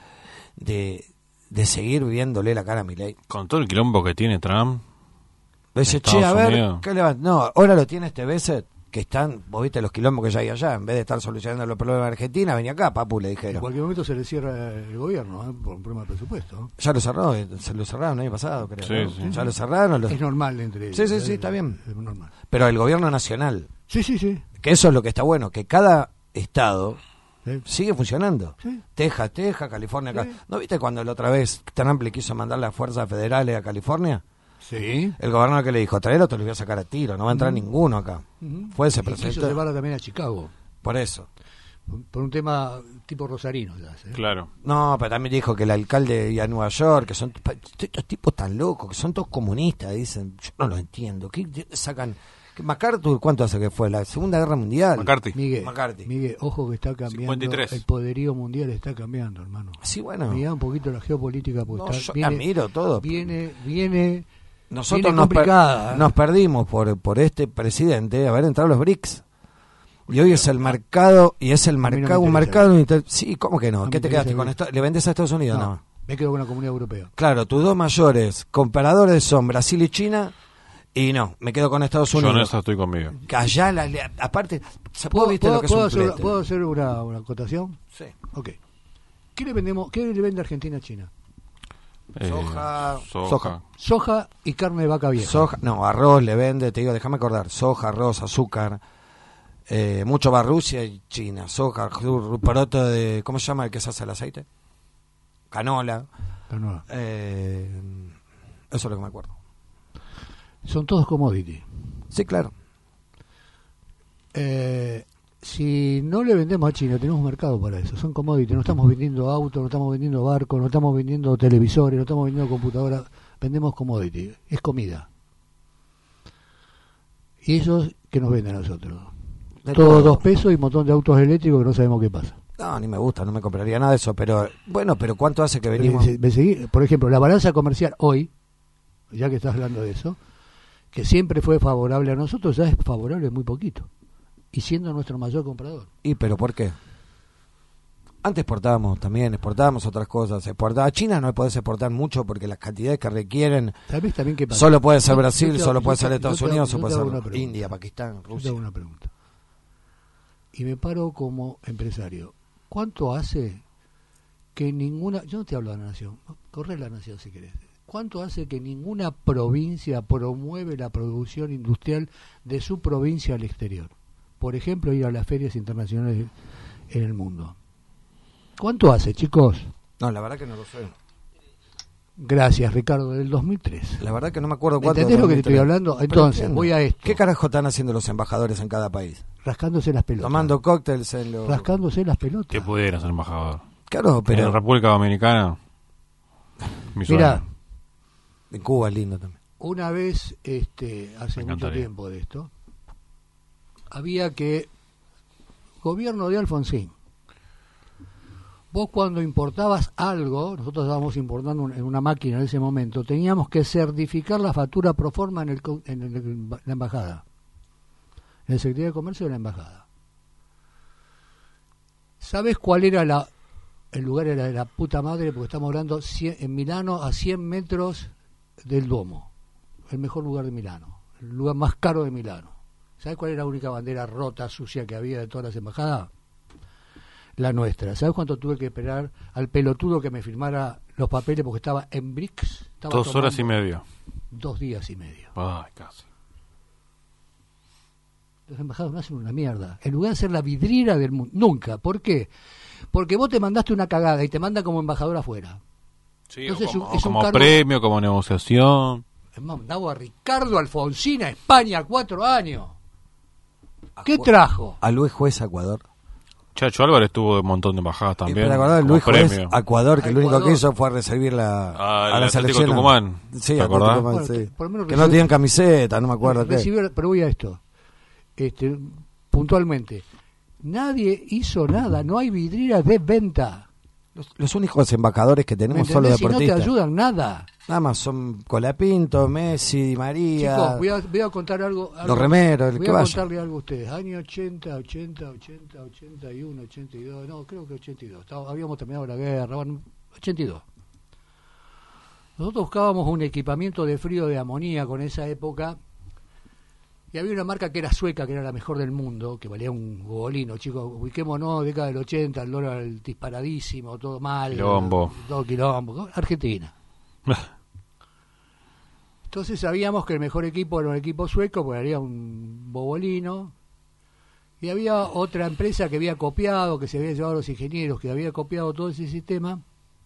[SPEAKER 3] de, de seguir viéndole la cara a Milei.
[SPEAKER 4] Con todo el quilombo que tiene Trump.
[SPEAKER 3] Dice,
[SPEAKER 4] en
[SPEAKER 3] che, a
[SPEAKER 4] Estados
[SPEAKER 3] ver,
[SPEAKER 4] Unidos.
[SPEAKER 3] ¿qué le va? No, ahora lo tiene este Besset, que están, vos viste los quilombos que ya hay allá, en vez de estar solucionando los problemas de Argentina, venía acá, papu, le
[SPEAKER 2] En
[SPEAKER 3] dijeron.
[SPEAKER 2] cualquier momento se le cierra el gobierno, ¿eh? Por un problema de presupuesto. ¿no?
[SPEAKER 3] Ya lo cerró, eh, se lo cerraron el año pasado, creo.
[SPEAKER 4] Sí,
[SPEAKER 3] ¿no?
[SPEAKER 4] sí.
[SPEAKER 3] Ya lo cerraron. Lo...
[SPEAKER 2] Es normal entre ellos.
[SPEAKER 3] Sí, sí, sí,
[SPEAKER 2] ¿eh?
[SPEAKER 3] está bien.
[SPEAKER 2] Es normal.
[SPEAKER 3] Pero el gobierno nacional,
[SPEAKER 2] Sí, sí, sí.
[SPEAKER 3] que eso es lo que está bueno, que cada estado
[SPEAKER 2] Sí.
[SPEAKER 3] sigue funcionando.
[SPEAKER 2] Sí.
[SPEAKER 3] Texas, Texas, California.
[SPEAKER 2] Sí.
[SPEAKER 3] Ca- ¿No viste cuando la otra vez Trump le quiso mandar las fuerzas federales a California?
[SPEAKER 2] Sí.
[SPEAKER 3] El gobernador que le dijo, traerlo te lo voy a sacar a tiro, no va a entrar ninguno acá.
[SPEAKER 2] Ujú.
[SPEAKER 3] Fue ese
[SPEAKER 2] Y quiso
[SPEAKER 3] presentó.
[SPEAKER 2] llevarla también a Chicago.
[SPEAKER 3] Por eso.
[SPEAKER 2] Por, por un tema tipo rosarino. Ya, ¿eh?
[SPEAKER 4] Claro.
[SPEAKER 3] No, pero también dijo que el alcalde iba a Nueva York, que son pa- estos tipos tan locos, que son todos comunistas, dicen. Yo no lo entiendo. ¿Qué de- sacan? ¿Qué, MacArthur, ¿cuánto hace que fue? La Segunda Guerra Mundial.
[SPEAKER 4] McCarthy.
[SPEAKER 2] Miguel,
[SPEAKER 3] McCarthy.
[SPEAKER 2] Miguel, ojo que está cambiando.
[SPEAKER 4] cincuenta y tres.
[SPEAKER 2] El poderío mundial está cambiando, hermano.
[SPEAKER 3] Sí, bueno.
[SPEAKER 2] Mirá un poquito la geopolítica. Porque
[SPEAKER 3] No,
[SPEAKER 2] está,
[SPEAKER 3] yo
[SPEAKER 2] viene,
[SPEAKER 3] admiro todo.
[SPEAKER 2] Viene, viene.
[SPEAKER 3] Nosotros
[SPEAKER 2] viene
[SPEAKER 3] nos, per-
[SPEAKER 2] complicada, ¿eh?
[SPEAKER 3] nos perdimos por, por este presidente haber entrado a los BRICS. Y hoy es el mercado, y es el
[SPEAKER 2] mí no me
[SPEAKER 3] mercado, un
[SPEAKER 2] interesa.
[SPEAKER 3] mercado inter- sí, ¿cómo que no?
[SPEAKER 2] No
[SPEAKER 3] ¿Qué
[SPEAKER 2] me
[SPEAKER 3] te quedaste
[SPEAKER 2] interesa
[SPEAKER 3] con
[SPEAKER 2] el
[SPEAKER 3] esto? ¿Le vendes a Estados Unidos?
[SPEAKER 2] No,
[SPEAKER 3] No.
[SPEAKER 2] me quedo con la comunidad europea.
[SPEAKER 3] Claro, tus dos mayores comparadores son Brasil y China, y no, me quedo con Estados
[SPEAKER 4] Yo en
[SPEAKER 3] Unidos.
[SPEAKER 4] eso estoy conmigo.
[SPEAKER 3] Que allá, la, le- aparte,
[SPEAKER 2] ¿Puedo,
[SPEAKER 3] ¿vos viste
[SPEAKER 2] puedo-
[SPEAKER 3] lo que es
[SPEAKER 2] puedo
[SPEAKER 3] un
[SPEAKER 2] hacer,
[SPEAKER 3] flete?
[SPEAKER 2] ¿puedo hacer una, una acotación?
[SPEAKER 3] Sí.
[SPEAKER 2] Ok. ¿Qué le vendemos? ¿Qué le vende Argentina a China?
[SPEAKER 4] Eh,
[SPEAKER 3] Soja.
[SPEAKER 4] soja.
[SPEAKER 3] Soja.
[SPEAKER 2] Soja y carne de vaca vieja.
[SPEAKER 3] Soja, no, arroz le vende, te digo, déjame acordar, soja, arroz, azúcar, eh, mucho va Rusia y China, soja, ru- poroto de, ¿cómo se llama el que se hace el aceite? Canola,
[SPEAKER 2] No,
[SPEAKER 3] eh, eso es lo que me acuerdo.
[SPEAKER 2] son todos commodities.
[SPEAKER 3] Sí, claro.
[SPEAKER 2] Eh, si no le vendemos a China, tenemos mercado para eso. Son commodities. No estamos vendiendo autos, no estamos vendiendo barcos, no estamos vendiendo televisores, no estamos vendiendo computadoras. Vendemos commodities. Es comida. Y ellos que nos venden a nosotros.
[SPEAKER 3] De
[SPEAKER 2] Todo
[SPEAKER 3] todo.
[SPEAKER 2] dos pesos y un montón de autos eléctricos que no sabemos qué pasa.
[SPEAKER 3] No, ni me gusta, no me compraría nada de eso, pero bueno, pero ¿cuánto hace que venimos?
[SPEAKER 2] Me- me seguí- Por ejemplo, la balanza comercial hoy, ya que estás hablando de eso, que siempre fue favorable a nosotros, ya es favorable muy poquito. Y siendo nuestro mayor comprador.
[SPEAKER 3] ¿Y pero por qué? Antes exportábamos también, exportábamos otras cosas. Exportaba a China no podés exportar mucho porque las cantidades que requieren
[SPEAKER 2] ¿Sabes también qué pasa?
[SPEAKER 3] solo puede ser
[SPEAKER 2] Yo-
[SPEAKER 3] Brasil,
[SPEAKER 2] yo te-
[SPEAKER 3] solo
[SPEAKER 2] yo
[SPEAKER 3] puede
[SPEAKER 2] te-
[SPEAKER 3] ser
[SPEAKER 2] yo
[SPEAKER 3] Estados
[SPEAKER 2] te-
[SPEAKER 3] Unidos,
[SPEAKER 2] yo
[SPEAKER 3] o puede
[SPEAKER 2] te hago una
[SPEAKER 3] ser
[SPEAKER 2] pregunta.
[SPEAKER 3] India, Pakistán,
[SPEAKER 2] Yo te
[SPEAKER 3] Rusia.
[SPEAKER 2] hago una pregunta. Y me paro como empresario. ¿Cuánto hace que ninguna... Yo no te hablo de la nación. Corre la nación si querés. ¿Cuánto hace que ninguna provincia promueve la producción industrial de su provincia al exterior? Por ejemplo, ir a las ferias internacionales en el mundo. ¿Cuánto hace, chicos?
[SPEAKER 3] No, la verdad que no lo sé.
[SPEAKER 2] Gracias, Ricardo, del dos mil tres.
[SPEAKER 3] La verdad que no me acuerdo cuánto.
[SPEAKER 2] ¿Entendés lo que te estoy
[SPEAKER 3] dos mil tres.
[SPEAKER 2] hablando?
[SPEAKER 3] Pero
[SPEAKER 2] Entonces,
[SPEAKER 3] entiendo.
[SPEAKER 2] voy a esto.
[SPEAKER 3] ¿Qué carajo están haciendo los embajadores en cada país?
[SPEAKER 2] Rascándose las pelotas.
[SPEAKER 3] Tomando cócteles en los...
[SPEAKER 2] Rascándose las pelotas.
[SPEAKER 4] ¿Qué pudiera ser embajador?
[SPEAKER 3] Claro,
[SPEAKER 4] Pero en
[SPEAKER 3] pero
[SPEAKER 4] República Dominicana. Mi
[SPEAKER 2] Mirá,
[SPEAKER 4] sueño.
[SPEAKER 3] en Cuba es lindo también.
[SPEAKER 2] una vez, este, hace
[SPEAKER 4] Me
[SPEAKER 2] mucho
[SPEAKER 4] encantaría.
[SPEAKER 2] tiempo de esto, había que, gobierno de Alfonsín, vos cuando importabas algo, nosotros estábamos importando un- en una máquina en ese momento, teníamos que certificar la factura pro forma en, el, co- en el- la embajada, en el Secretaría de Comercio de la embajada. ¿Sabes cuál era la, el lugar? Era de la puta madre, porque estamos hablando cien en Milano, a cien metros del Duomo, el mejor lugar de Milano, el lugar más caro de Milano. ¿Sabes cuál era la única bandera rota, sucia que había de todas las embajadas? La nuestra. ¿Sabes cuánto tuve que esperar al pelotudo que me firmara los papeles porque estaba en B R I C S? Estaba
[SPEAKER 4] Dos horas y
[SPEAKER 2] tomando
[SPEAKER 4] media.
[SPEAKER 2] Dos días y medio.
[SPEAKER 4] Ay, casi.
[SPEAKER 2] Los embajados no hacen una mierda. En lugar de ser la vidriera del mundo. Nunca. ¿Por qué? Porque vos te mandaste una cagada y te mandan como embajador afuera.
[SPEAKER 4] Sí,
[SPEAKER 2] Entonces,
[SPEAKER 4] o como,
[SPEAKER 2] es un- es
[SPEAKER 4] o
[SPEAKER 2] un
[SPEAKER 4] como
[SPEAKER 2] cargo-
[SPEAKER 4] premio, como negociación.
[SPEAKER 2] Mandaba a Ricardo Alfonsín a España cuatro años. ¿Qué
[SPEAKER 3] Acu-
[SPEAKER 2] trajo?
[SPEAKER 3] A Luis Juez a Ecuador.
[SPEAKER 4] Chacho Álvarez tuvo un montón de embajadas
[SPEAKER 3] Y
[SPEAKER 4] también.
[SPEAKER 3] te acordás,
[SPEAKER 4] como
[SPEAKER 3] Luis Juez
[SPEAKER 4] premio.
[SPEAKER 3] a Ecuador, que
[SPEAKER 2] A
[SPEAKER 3] lo único que
[SPEAKER 2] Ecuador.
[SPEAKER 3] hizo fue recibir la,
[SPEAKER 4] Ah, el
[SPEAKER 3] a la
[SPEAKER 4] Atlético
[SPEAKER 3] selección.
[SPEAKER 4] Tucumán.
[SPEAKER 3] Sí,
[SPEAKER 4] ¿Te
[SPEAKER 3] Atlético
[SPEAKER 4] acordás?
[SPEAKER 3] Tucumán,
[SPEAKER 2] Bueno,
[SPEAKER 3] sí.
[SPEAKER 2] que por lo menos
[SPEAKER 3] Que no
[SPEAKER 2] recibió-
[SPEAKER 3] tenían camiseta, no me acuerdo qué.
[SPEAKER 2] Recibió- pero voy a esto. Este, puntualmente. Nadie hizo nada. No hay vidrieras de venta.
[SPEAKER 3] Los, los únicos embajadores que
[SPEAKER 2] ¿Me
[SPEAKER 3] tenemos son los
[SPEAKER 2] entendés? Si no te
[SPEAKER 3] deportistas.
[SPEAKER 2] ayudan nada.
[SPEAKER 3] Nada más son Colapinto, Messi, Di María,
[SPEAKER 2] Chicos, voy a, voy a contar algo. algo-
[SPEAKER 3] los remeros, el
[SPEAKER 2] Voy
[SPEAKER 3] que
[SPEAKER 2] a
[SPEAKER 3] vaya.
[SPEAKER 2] contarle algo a ustedes. Año ochenta, ochenta, ochenta, ochenta y uno, ochenta y dos. No, creo que ochenta y dos. Estaba- habíamos terminado la guerra. Bueno, ochenta y dos. Nosotros buscábamos un equipamiento de frío de amoníaco en esa época, y había una marca que era sueca, que era la mejor del mundo, que valía un golino, chicos, ubiquémonos, década del ochenta, el dólar disparadísimo, todo mal.
[SPEAKER 4] Quilombo.
[SPEAKER 2] Todo quilombo. Argentina. Entonces sabíamos que el mejor equipo era un equipo sueco, porque había un bobolino, y había otra empresa que había copiado, que se había llevado a los ingenieros, que había copiado todo ese sistema,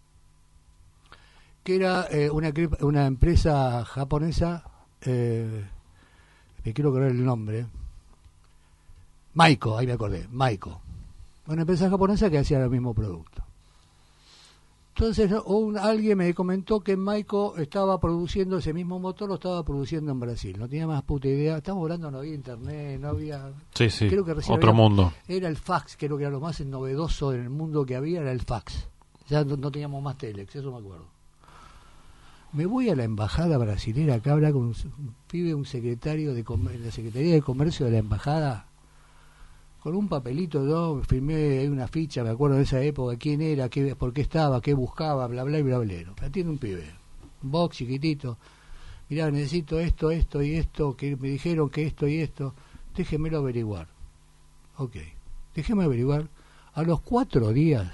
[SPEAKER 2] que era eh, una, una empresa japonesa, eh, me quiero acordar el nombre, Maiko, ahí me acordé, Maiko, una empresa japonesa que hacía el mismo producto. Entonces un, alguien me comentó que Maiko estaba produciendo ese mismo motor, lo estaba produciendo en Brasil, no tenía más puta idea, estamos hablando, no había internet, no había...
[SPEAKER 4] Sí, sí,
[SPEAKER 2] creo que recién
[SPEAKER 4] otro
[SPEAKER 2] había,
[SPEAKER 4] mundo.
[SPEAKER 2] Era el fax, creo que era lo más novedoso en el mundo que había, era el fax, ya no, no teníamos más telex, eso me acuerdo. Me voy a la embajada brasilera, acá habla con un, un pibe, un secretario de comer, la Secretaría de Comercio de la embajada, con un papelito, yo firmé ahí una ficha, me acuerdo de esa época, quién era, qué, por qué estaba, qué buscaba, bla, bla, y bla, bla. Me atiende un pibe, un box chiquitito, mirá, necesito esto, esto y esto, que me dijeron que esto y esto, déjemelo averiguar. Ok, déjeme averiguar. A los cuatro días,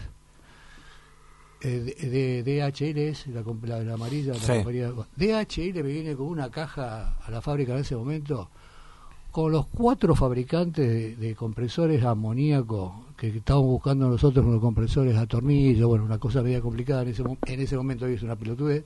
[SPEAKER 2] eh, de, de D H L es la, la, la amarilla, la
[SPEAKER 3] sí.
[SPEAKER 2] compañía, D H L me viene con una caja a la fábrica en ese momento, con los cuatro fabricantes de, de compresores amoníaco que estábamos buscando nosotros, unos compresores a tornillo, bueno, una cosa media complicada en ese, en ese momento, es una pelotudez.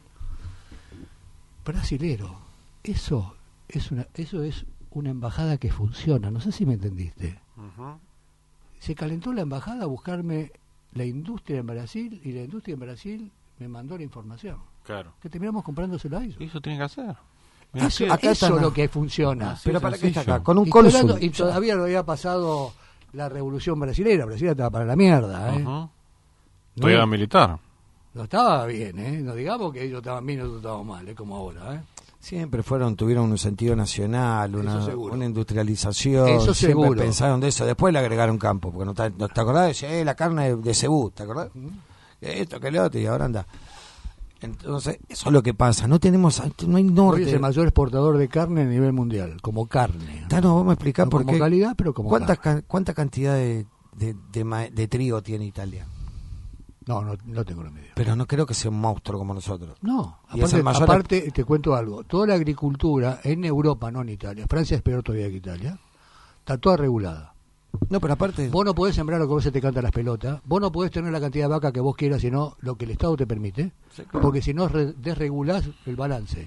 [SPEAKER 2] Brasilero, eso es una eso es una embajada que funciona, no sé si me entendiste.
[SPEAKER 4] Uh-huh.
[SPEAKER 2] Se calentó la embajada a buscarme la industria en Brasil, y la industria en Brasil me mandó la información.
[SPEAKER 4] Claro.
[SPEAKER 2] Que terminamos comprándoselo a ellos.
[SPEAKER 4] Eso tiene que hacer. Mirá,
[SPEAKER 2] Eso,
[SPEAKER 4] sí,
[SPEAKER 3] acá
[SPEAKER 2] eso
[SPEAKER 3] está,
[SPEAKER 2] es lo que funciona.
[SPEAKER 4] Así
[SPEAKER 3] Pero
[SPEAKER 4] es
[SPEAKER 3] para qué está
[SPEAKER 4] sencillo.
[SPEAKER 3] acá, con un
[SPEAKER 2] Y,
[SPEAKER 3] cónsul.
[SPEAKER 2] todavía, y todavía no había pasado la revolución brasilera. Brasil estaba para la mierda, ¿eh?
[SPEAKER 4] Ujú.
[SPEAKER 2] No,
[SPEAKER 4] Todavía militar.
[SPEAKER 2] no estaba bien, ¿eh? No digamos que ellos estaban bien y nosotros estábamos mal, ¿eh? Como ahora, ¿eh?
[SPEAKER 3] Siempre fueron, tuvieron un sentido nacional, una,
[SPEAKER 2] Eso seguro.
[SPEAKER 3] una industrialización.
[SPEAKER 2] Eso
[SPEAKER 3] siempre
[SPEAKER 2] seguro.
[SPEAKER 3] pensaron de eso. Después le agregaron campo, porque no te, no te acordás, decía, eh, la carne de cebú, ¿te acordás? Que esto, que lo otro, y ahora anda. Entonces, eso es lo que pasa. No tenemos, no hay
[SPEAKER 2] Hoy
[SPEAKER 3] norte.
[SPEAKER 2] es el mayor exportador de carne a nivel mundial, como carne.
[SPEAKER 3] Tano, vamos a explicar
[SPEAKER 2] No
[SPEAKER 3] por
[SPEAKER 2] como
[SPEAKER 3] qué.
[SPEAKER 2] calidad, pero como
[SPEAKER 3] ¿Cuánta,
[SPEAKER 2] carne.
[SPEAKER 3] ca- ¿Cuánta cantidad de, de, de, ma- de trigo tiene Italia?
[SPEAKER 2] No, no, no tengo la medida.
[SPEAKER 3] Pero no creo que sea un monstruo como nosotros.
[SPEAKER 2] No,
[SPEAKER 3] Y es
[SPEAKER 2] aparte,
[SPEAKER 3] el mayor-
[SPEAKER 2] aparte, te cuento algo. Toda la agricultura en Europa, no en Italia, Francia es peor todavía que Italia, está toda regulada.
[SPEAKER 3] No, pero aparte.
[SPEAKER 2] Vos no podés sembrar lo que vos se te canta las pelotas, vos no podés tener la cantidad de vaca que vos quieras, sino lo que el Estado te permite,
[SPEAKER 3] Sí, claro.
[SPEAKER 2] porque si no re- desregulás el balance.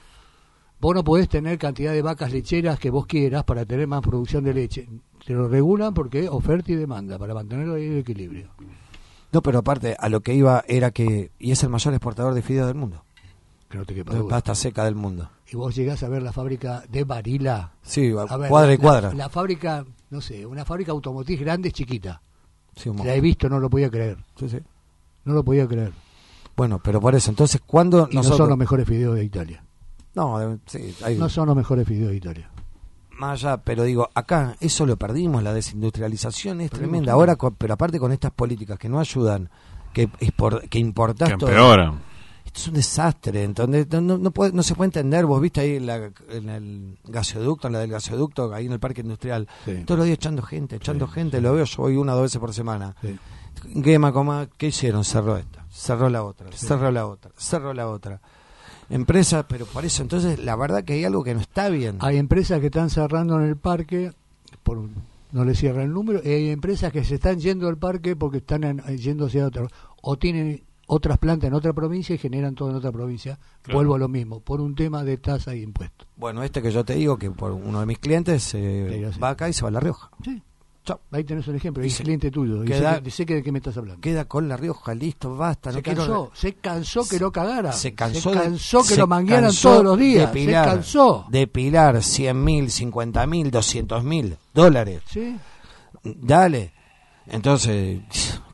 [SPEAKER 2] Vos no podés tener cantidad de vacas lecheras que vos quieras para tener más producción de leche. Te lo regulan porque oferta y demanda, para mantenerlo ahí en equilibrio.
[SPEAKER 3] No, pero aparte, a lo que iba era que. Y es el mayor exportador de fideos del mundo.
[SPEAKER 2] Que no te quepa
[SPEAKER 3] De
[SPEAKER 2] duda.
[SPEAKER 3] pasta seca del mundo.
[SPEAKER 2] Y vos llegás a ver la fábrica de Barilla.
[SPEAKER 3] Sí,
[SPEAKER 2] A ver,
[SPEAKER 3] cuadra y
[SPEAKER 2] la-
[SPEAKER 3] cuadra.
[SPEAKER 2] La, la fábrica, no sé, una fábrica automotriz grande es chiquita.
[SPEAKER 3] Sí, un
[SPEAKER 2] La he
[SPEAKER 3] montón.
[SPEAKER 2] visto, no lo podía creer.
[SPEAKER 3] Sí, sí.
[SPEAKER 2] No lo podía creer.
[SPEAKER 3] Bueno, pero por eso, entonces, ¿cuándo
[SPEAKER 2] Y no
[SPEAKER 3] nosotros.
[SPEAKER 2] son los mejores fideos de Italia.
[SPEAKER 3] No, de- sí, hay
[SPEAKER 2] No son los mejores fideos de Italia.
[SPEAKER 3] más allá, pero digo, acá eso lo perdimos, la desindustrialización es
[SPEAKER 2] Perdimos
[SPEAKER 3] tremenda.
[SPEAKER 2] todo.
[SPEAKER 3] Ahora, con- pero aparte con estas políticas que no ayudan, que, expor- que importás
[SPEAKER 4] Que
[SPEAKER 3] todo.
[SPEAKER 4] empeoran.
[SPEAKER 3] Esto es un desastre, entonces no, no, no, puede- no se puede entender. Vos viste ahí en, la- en el gasoducto, en la del gasoducto, ahí en el parque industrial,
[SPEAKER 2] Sí.
[SPEAKER 3] todos los días echando gente, echando
[SPEAKER 2] Sí,
[SPEAKER 3] gente,
[SPEAKER 2] sí.
[SPEAKER 3] lo veo yo voy una o dos veces por semana.
[SPEAKER 2] Sí.
[SPEAKER 3] Gema, coma, ¿qué hicieron? Cerró esta, cerró la otra,
[SPEAKER 2] Sí.
[SPEAKER 3] cerró la otra, cerró la otra. Empresa, pero por eso, entonces, la verdad que hay algo que no está bien.
[SPEAKER 2] Hay empresas que están cerrando en el parque, por no le cierran el número, y hay empresas que se están yendo del parque porque están en, yendo hacia otra, o tienen otras plantas en otra provincia y generan todo en otra provincia.
[SPEAKER 4] Claro.
[SPEAKER 2] Vuelvo a lo mismo, por un tema de tasa y impuestos.
[SPEAKER 3] Bueno, este que yo te digo, que por uno de mis clientes eh,
[SPEAKER 2] Te digo así.
[SPEAKER 3] va acá y se va a La Rioja.
[SPEAKER 2] Sí.
[SPEAKER 3] Chao.
[SPEAKER 2] Ahí tenés un ejemplo,
[SPEAKER 3] Y
[SPEAKER 2] es
[SPEAKER 3] se-
[SPEAKER 2] cliente tuyo, y
[SPEAKER 3] queda-
[SPEAKER 2] sé, que, sé que de qué me estás hablando.
[SPEAKER 3] Queda con La Rioja, listo, basta.
[SPEAKER 2] Se
[SPEAKER 3] no quiero
[SPEAKER 2] cansó,
[SPEAKER 3] re-
[SPEAKER 2] se cansó que lo cagara.
[SPEAKER 3] Se cansó, de-
[SPEAKER 2] cansó que
[SPEAKER 3] se
[SPEAKER 2] lo manguearan
[SPEAKER 3] cansó
[SPEAKER 2] todos los días.
[SPEAKER 3] de pilar,
[SPEAKER 2] se cansó.
[SPEAKER 3] de pilar cien mil, cincuenta mil, doscientos mil dólares.
[SPEAKER 2] ¿Sí?
[SPEAKER 3] Dale. Entonces,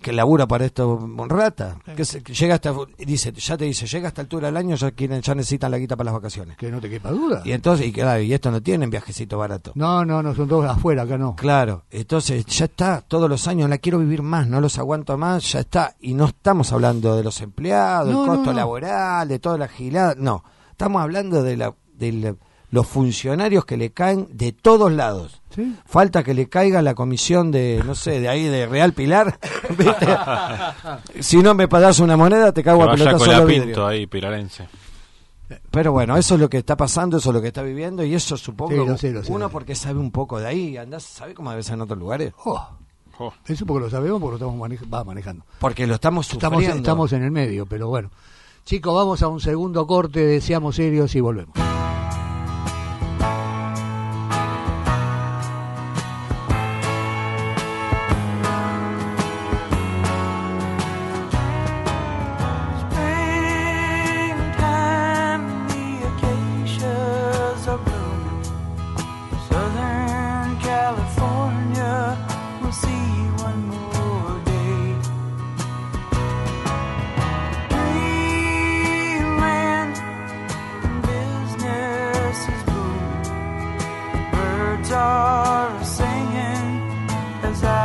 [SPEAKER 3] que labura para esto rata, que, se, que llega hasta, dice, ya te dice, llega a esta altura del año, ya quieren, ya necesitan la guita para las vacaciones.
[SPEAKER 2] Que no te quepa duda.
[SPEAKER 3] Y entonces, y claro, y esto no tienen viajecito barato.
[SPEAKER 2] No, no, no, son todos afuera, acá no.
[SPEAKER 3] Claro, entonces ya está, todos los años la quiero vivir más, no los aguanto más, ya está. Y no estamos hablando de los empleados,
[SPEAKER 2] No,
[SPEAKER 3] del
[SPEAKER 2] no,
[SPEAKER 3] costo
[SPEAKER 2] no.
[SPEAKER 3] laboral, de toda la gilada, no. Estamos hablando de la, de la- los funcionarios que le caen de todos lados.
[SPEAKER 2] ¿Sí?
[SPEAKER 3] Falta que le caiga la comisión de, no sé, de ahí de Real Pilar. ¿Viste? Si no me pagas una moneda, te cago
[SPEAKER 4] Que
[SPEAKER 3] a
[SPEAKER 4] vaya
[SPEAKER 3] pelotazo
[SPEAKER 4] con
[SPEAKER 3] a
[SPEAKER 4] la
[SPEAKER 3] los
[SPEAKER 4] Pinto
[SPEAKER 3] vidrios.
[SPEAKER 4] ahí, pilarense.
[SPEAKER 3] Pero bueno, eso es lo que está pasando, eso es lo que está viviendo, y eso supongo
[SPEAKER 2] Sí, lo sé, lo sé,
[SPEAKER 3] uno
[SPEAKER 2] lo sé.
[SPEAKER 3] porque sabe un poco de ahí, andás, sabe cómo debe ser en otros lugares.
[SPEAKER 2] Oh,
[SPEAKER 4] Oh.
[SPEAKER 2] eso porque lo sabemos, porque lo estamos maneja- va manejando.
[SPEAKER 3] Porque lo estamos sufriendo.
[SPEAKER 2] Estamos, estamos en el medio, pero bueno. Chicos, vamos a un segundo corte, deseamos serios y volvemos.
[SPEAKER 5] Springtime, the acacias are blooming. Southern California will see one more day. Greenland, business is booming. Birds are singing as I